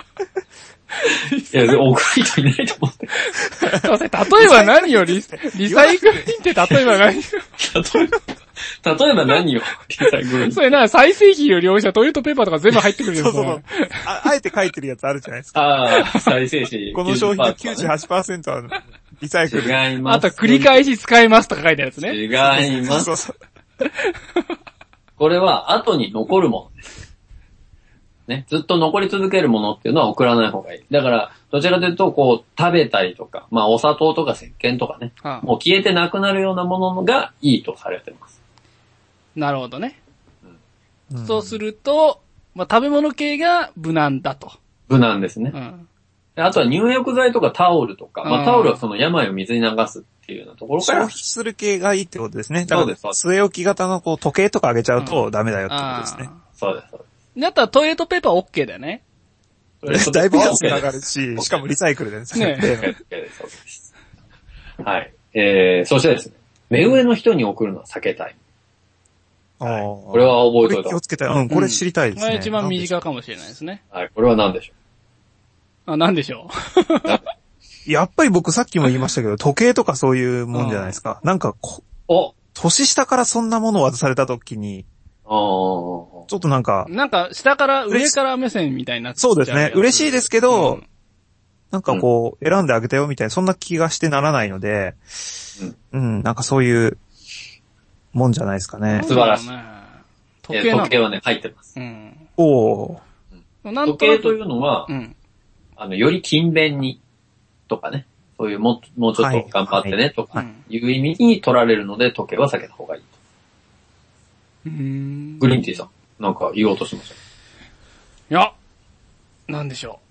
いや、送る人いないと思って。 例えば何よ、リ、リサイクル品って例えば何よ。 例えば、例えば何よ、リサイクル品。 それな、再生費を利用したトイレットペーパーとか全部入ってくるよ。 そうそうそうあ。あえて書いてるやつあるじゃないですか。 ああ、再生費。 この商品の きゅうじゅうはちパーセント はリサイクル。 違います。 あと繰り返し使いますとか書いてあるやつね。 違います。そうそうこれは後に残るものです。ね、ずっと残り続けるものっていうのは送らない方がいい。だから、どちらかというと、こう、食べたりとか、まあ、お砂糖とか石鹸とかね、はあ、もう消えてなくなるようなものがいいとされてます。 なるほどね。うん、そうすると、まあ、食べ物系が無難だと。 無難ですね。うん、あとは入浴剤とかタオルとか、まあ、タオルはその病を水に流すっていうようなところから。 消費する系がいいってことですね。だからそうです。据え置き型のこう時計とかあげちゃうとダメだよってことですね。 うん、そうです、そうです。 だったらトイレットペーパー OK だよね。 だいぶ安く上がるし、しかもリサイクルですね。 はい。えー、そしてですね、目上の人に送るのは避けたい。はい、これは覚えておいた。これ気をつけたい。うん、これ知りたいですね。 これ一番身近かもしれないですね。 はい、これは何でしょう。あ、何でしょう。やっぱり僕さっきも言いましたけど、時計とかそういうもんじゃないですか。なんかこ、お年下からそんなものを渡された時に、あちょっとなんか。 なんか、下から、上から目線みたいになっちゃう。 そうですね。嬉しいですけど、うん、なんかこう、選んであげたよみたいな、そんな気がしてならないので、うん、うん、なんかそういうもんじゃないですかね。 素晴らしい。時計, 時計はね、入ってます。うん、 おー。 時計というのは、 うん、 あの、より勤勉に、とかね、そういうもう、もうちょっと頑張ってね、はい、とかいう意味に取られるので、時計は避けた方がいいと。 うーん。 グリーンティーさん、なんか言おうとしました。いや、なんでしょ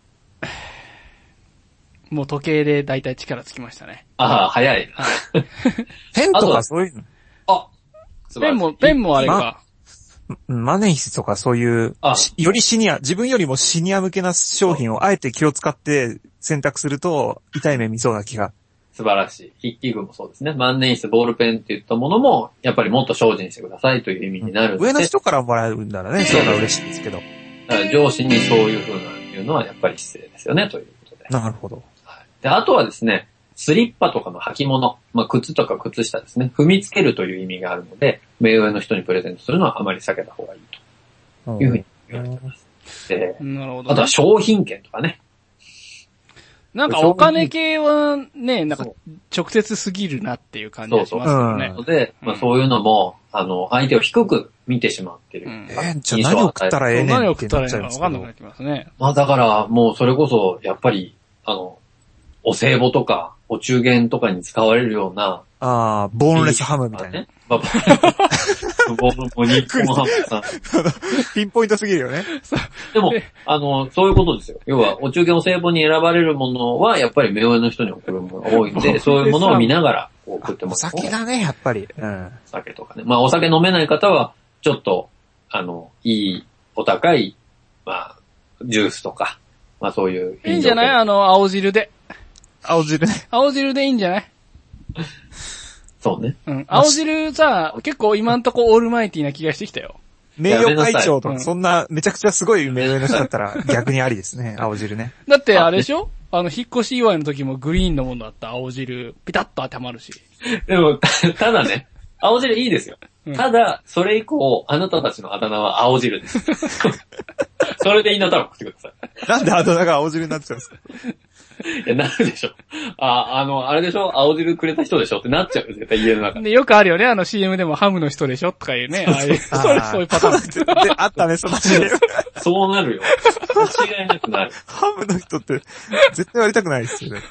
う。もう時計でだいたい力つきましたね。 ああ、早い。 ペンとかそういうの。 あ、 ペンも、ペンもあれか。 ま、万年筆とかそういう、よりシニア、自分よりもシニア向けな商品をあえて気を使って選択すると、痛い目見そうな気が。 素晴らしい。筆記具もそうですね。万年筆、ボールペンっていったものも、やっぱりもっと精進してくださいという意味になるので、 うん、上の人からもらうんならね、それは嬉しいですけど。 だから上司にそういう風な言うのはやっぱり失礼ですよね、ということで。 なるほど。 はい、で、あとはですね、スリッパとかの履物、まあ、靴とか靴下ですね、踏みつけるという意味があるので、目上の人にプレゼントするのはあまり避けた方がいいというふうに言われています。で、 なるほど、ね。 あとは商品券とかね。 なんかお金系はね、なんか直接すぎるなっていう感じがしますけどね。 そうそう。で、まあそういうのも、あの、相手を低く見てしまってる。うん、 えー、じゃあ何を食ったらええねん何を食ったらええのか分かんなくなってきますね。 まあだからもうそれこそ、やっぱり、あの、お歳暮とか、お中元とかに使われるような。 ああ、ボーンレスハムみたいな。ね、 ボーン、日本ハムさん。 ピンポイントすぎるよね。 でも、あの、そういうことですよ。要は、お中元お歳暮に選ばれるものは、やっぱり目上の人に送るものが多いんで、そういうものを見ながら送ってもらう。 お酒だね、やっぱり。うん。 お酒とかね。まあ、お酒飲めない方は、ちょっと、あの、いい、お高い、まあ、ジュースとか、まあそういう。 いいんじゃない？あの、青汁で。 青汁ね。 青汁でいいんじゃない？ そうね。 うん。青汁さ、結構今んとこオールマイティーな気がしてきたよ。 名誉会長とか、そんな、めちゃくちゃすごい目上の人だったら逆にありですね、青汁ね。 だってあれでしょ？あの、引っ越し祝いの時もグリーンのものだった青汁、ピタッと当てはまるし。 でも、ただね、青汁いいですよ。うん、ただ、それ以降、あなたたちのあだ名は青汁です。それでいいのたら送ってください。 なんであだ名が青汁になっちゃうんですか？ いや、なるでしょ。あ、あの、あれでしょ？青汁くれた人でしょってなっちゃうよ、絶対家の中で。 よくあるよね、あの シーエム でもハムの人でしょとかいうね。ああいう、それ、そういうパターン。 で、あったね、その シーエム。 そうなるよ。間違いなくなる。 ハムの人って、絶対割りたくないですよね。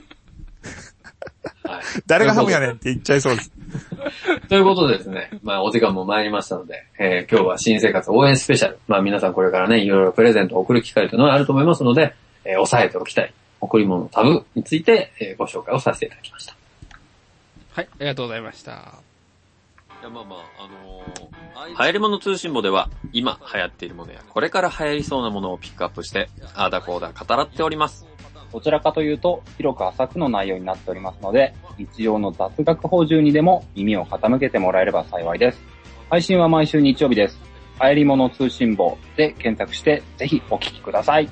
はい、誰がハムやねんって言っちゃいそうです。 ということでですね、まあお時間も参りましたので、えー、今日は新生活応援スペシャル。まあ皆さんこれからね、いろいろプレゼントを送る機会というのはあると思いますので、えー、押さえておきたい贈り物のタブについて、えー、ご紹介をさせていただきました。 はい、ありがとうございました。いや、まあまあ、あのー、流行り物通信簿では、今流行っているものや、これから流行りそうなものをピックアップして、あーだこーだ語らっております。 どちらかというと、広く浅くの内容になっておりますので、日常の雑学法中にでも耳を傾けてもらえれば幸いです。配信は毎週日曜日です。流行り物通信簿で検索して、ぜひお聞きください。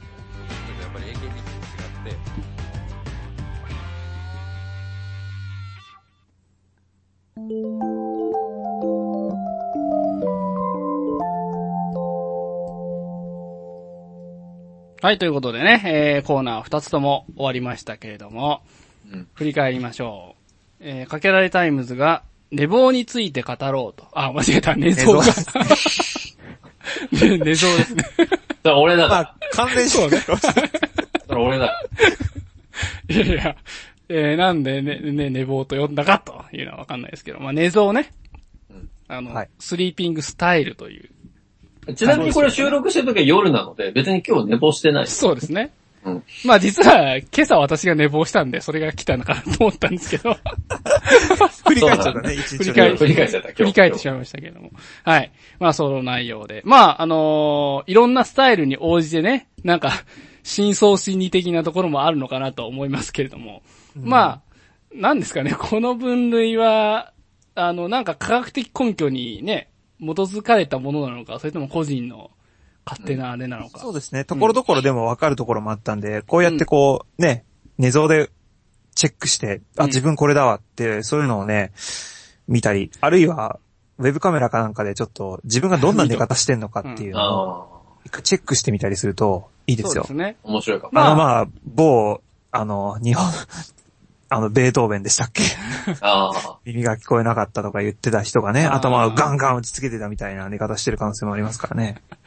はい、ということでね、えー、コーナーふたつとも終わりましたけれども、うん、振り返りましょう。えー、かけられタイムズが、寝坊について語ろうと。あ、間違えた、寝相が。寝相ですね。 だから俺だから。 まあ、関連そうね。 だから俺だ。 いやいや、えー、なんでね、ね、寝坊と呼んだかというのはわかんないですけど、まあ寝相ね。うん、あの、はい、スリーピングスタイルという。 ちなみにこれ収録してる時は夜なので、別に今日寝坊してない。 そうですね。うん、まあ実は、今朝私が寝坊したんで、それが来たのかなと思ったんですけど。 振り返っちゃったね、一日。 振り返振り返っちゃった、今日。 振り返ってしまいましたけれども。はい。まあその内容で。まああのー、いろんなスタイルに応じてね、なんか、深層心理的なところもあるのかなと思いますけれども。うん、まあ、なんですかね、この分類は、あの、なんか科学的根拠にね、基づかれたものなのか、それとも個人の勝手なあれなのか。 うん、そうですね。ところどころでも分かるところもあったんで、うん、こうやってこう、ね、寝相でチェックして、あ、自分これだわって、そういうのをね、見たり、あるいは、ウェブカメラかなんかでちょっと自分がどんな寝方してんのかっていうのを、チェックしてみたりするといいですよ。 そうですね。 面白いかも。 まあまあ、某、あの、日本、あの、ベートーベンでしたっけあ耳が聞こえなかったとか言ってた人がね、頭をガンガン打ちつけてたみたいな寝方してる可能性もありますからね。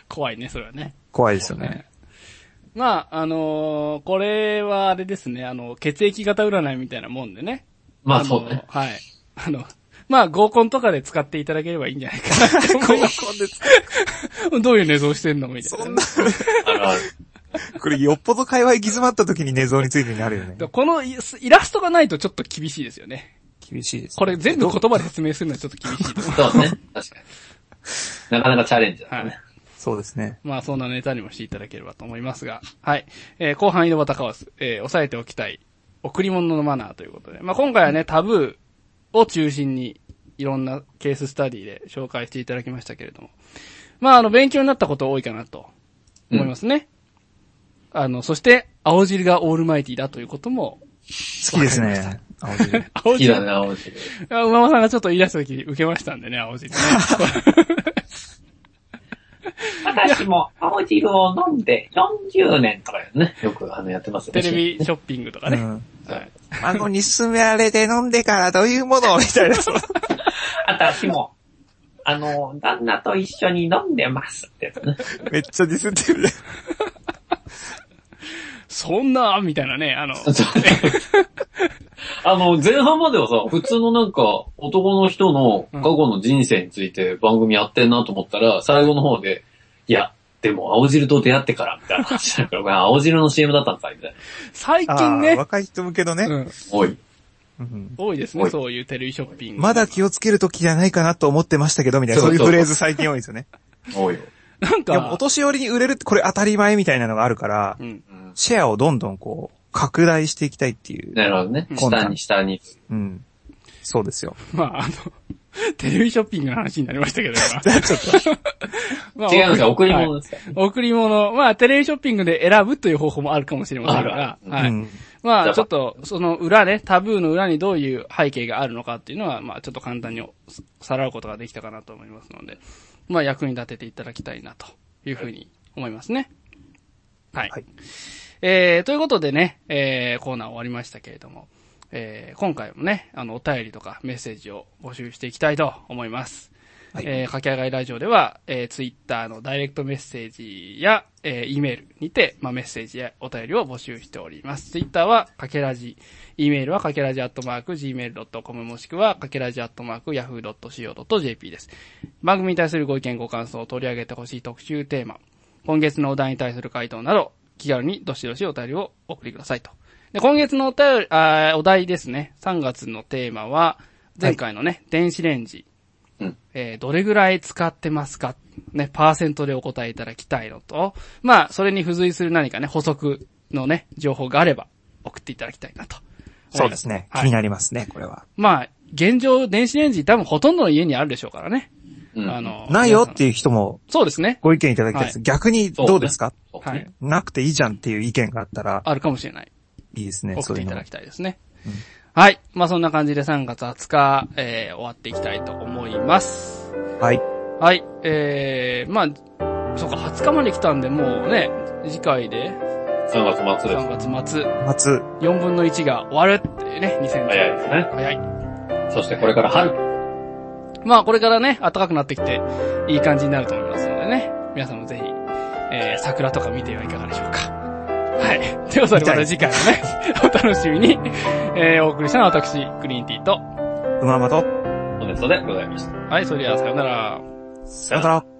怖いね、それはね。 怖いですよね。 まあ、あのー、これはあれですね、あの、血液型占いみたいなもんでね。 まあそうね。 はい。あの、まあ合コンとかで使っていただければいいんじゃないかなって思います。合コンで使う。どういう寝相してんのみたいな。そんな。 あるある。 これよっぽど会話行き詰まった時に寝相についてになるよね。 このイラストがないとちょっと厳しいですよね。 厳しいです、ね。 これ全部言葉で説明するのはちょっと厳しいと思う。 そうね。確かに。なかなかチャレンジだね。はい。 そうですね。 まあそんなネタにもしていただければと思いますが。はい。えー、後半井戸端カオス、えー、押さえておきたい贈り物のマナーということで。まあ今回はね、タブーを中心にいろんなケーススタディで紹介していただきましたけれども。まああの、勉強になったこと多いかなと思いますね。うん、あの、そして、青汁がオールマイティだということも。 好きですね。青汁。 好きだね、青汁。 馬場さんがちょっと言い出した時受けましたんでね、青汁ね。 私も青汁を飲んでよんじゅうねんとかね、よくあのやってますよね。 テレビショッピングとかね。うん、 はい。孫に勧められて飲んでからどういうものみたいな。 私も、あの、旦那と一緒に飲んでますってやつね。 めっちゃディスってるね。 そんな、みたいなね、あの。 あの、前半まではさ、普通のなんか、男の人の過去の人生について番組やってんなと思ったら、最後の方で、いや、でも青汁と出会ってから、みたいな話だから、青汁の シーエム だったんだ、みたいな。 最近ね。 若い人向けのね。うん、 多い。 うん、多いですね、そういうテレビショッピング。 まだ気をつける時じゃないかなと思ってましたけど、みたいな、そういうフレーズ最近多いですよね。 多いよ。 なんか。 でもお年寄りに売れるってこれ当たり前みたいなのがあるから、うん、シェアをどんどんこう、拡大していきたいっていう。 なるほどね。下に下に。 うん。そうですよ。 まあ、あの、テレビショッピングの話になりましたけど、今。 ちょっと。まあ、違うんですよ、贈り物ですか、 はい、贈り物。まあ、テレビショッピングで選ぶという方法もあるかもしれませんが、はい。うん、まあ、ちょっと、その裏ね、タブーの裏にどういう背景があるのかっていうのは、まあ、ちょっと簡単にさらうことができたかなと思いますので、まあ、役に立てていただきたいなというふうに思いますね。はい。はい、えー、ということでね、えー、コーナー終わりましたけれども、えー、今回もね、あの、お便りとかメッセージを募集していきたいと思います。はい、えー、掛け上がりラジオでは、えー、ツイッターのダイレクトメッセージや、えー、Eメールにて、まあ、メッセージやお便りを募集しております。ツイッターは、かけらじ、Eメールはかけらじアットマーク ジーメールドットコム もしくは、かけらじアットマーク ヤフードットシーオードットジェーピー です。番組に対するご意見ご感想を取り上げてほしい特集テーマ、今月のお題に対する回答など、気軽にどしどしお便りをお送りくださいと。で、今月のお便り、あお題ですね。さんがつのテーマは、前回のね、はい、電子レンジ。うん、えー、どれぐらい使ってますかね、パーセントでお答えいただきたいのと、まあ、それに付随する何かね、補足のね、情報があれば送っていただきたいなと。 そうですね。はい、気になりますね、これは。 まあ、現状、電子レンジ多分ほとんどの家にあるでしょうからね。 うん、あの、ないよっていう人も、 そうですね。 ご意見いただきたいです。はい、逆にどうですか、 ね、はい。 なくていいじゃんっていう意見があったら。 あるかもしれない。 いいですね。 送っていただきたいですね。うん、はい。まあそんな感じでさんがつはつか、えー、終わっていきたいと思います。 はい。 はい。えー、まあ、そうか、はつかまで来たんで、もうね、次回で。 さんがつまつです。 さんがつまつ。 末。 よんぶんのいちが終わるっていうね、にせんじゅう。 早いですね。 早い。 そしてこれから春。 まあこれからね、暖かくなってきて、いい感じになると思いますのでね。皆さんもぜひ、えー、桜とか見てはいかがでしょうか。はい。ということで、また次回もね、お楽しみに、えー、お送りしたのは私、グリーンティーと、 馬場と、 ホネストでございました。 はい、それではさよなら。 さよなら。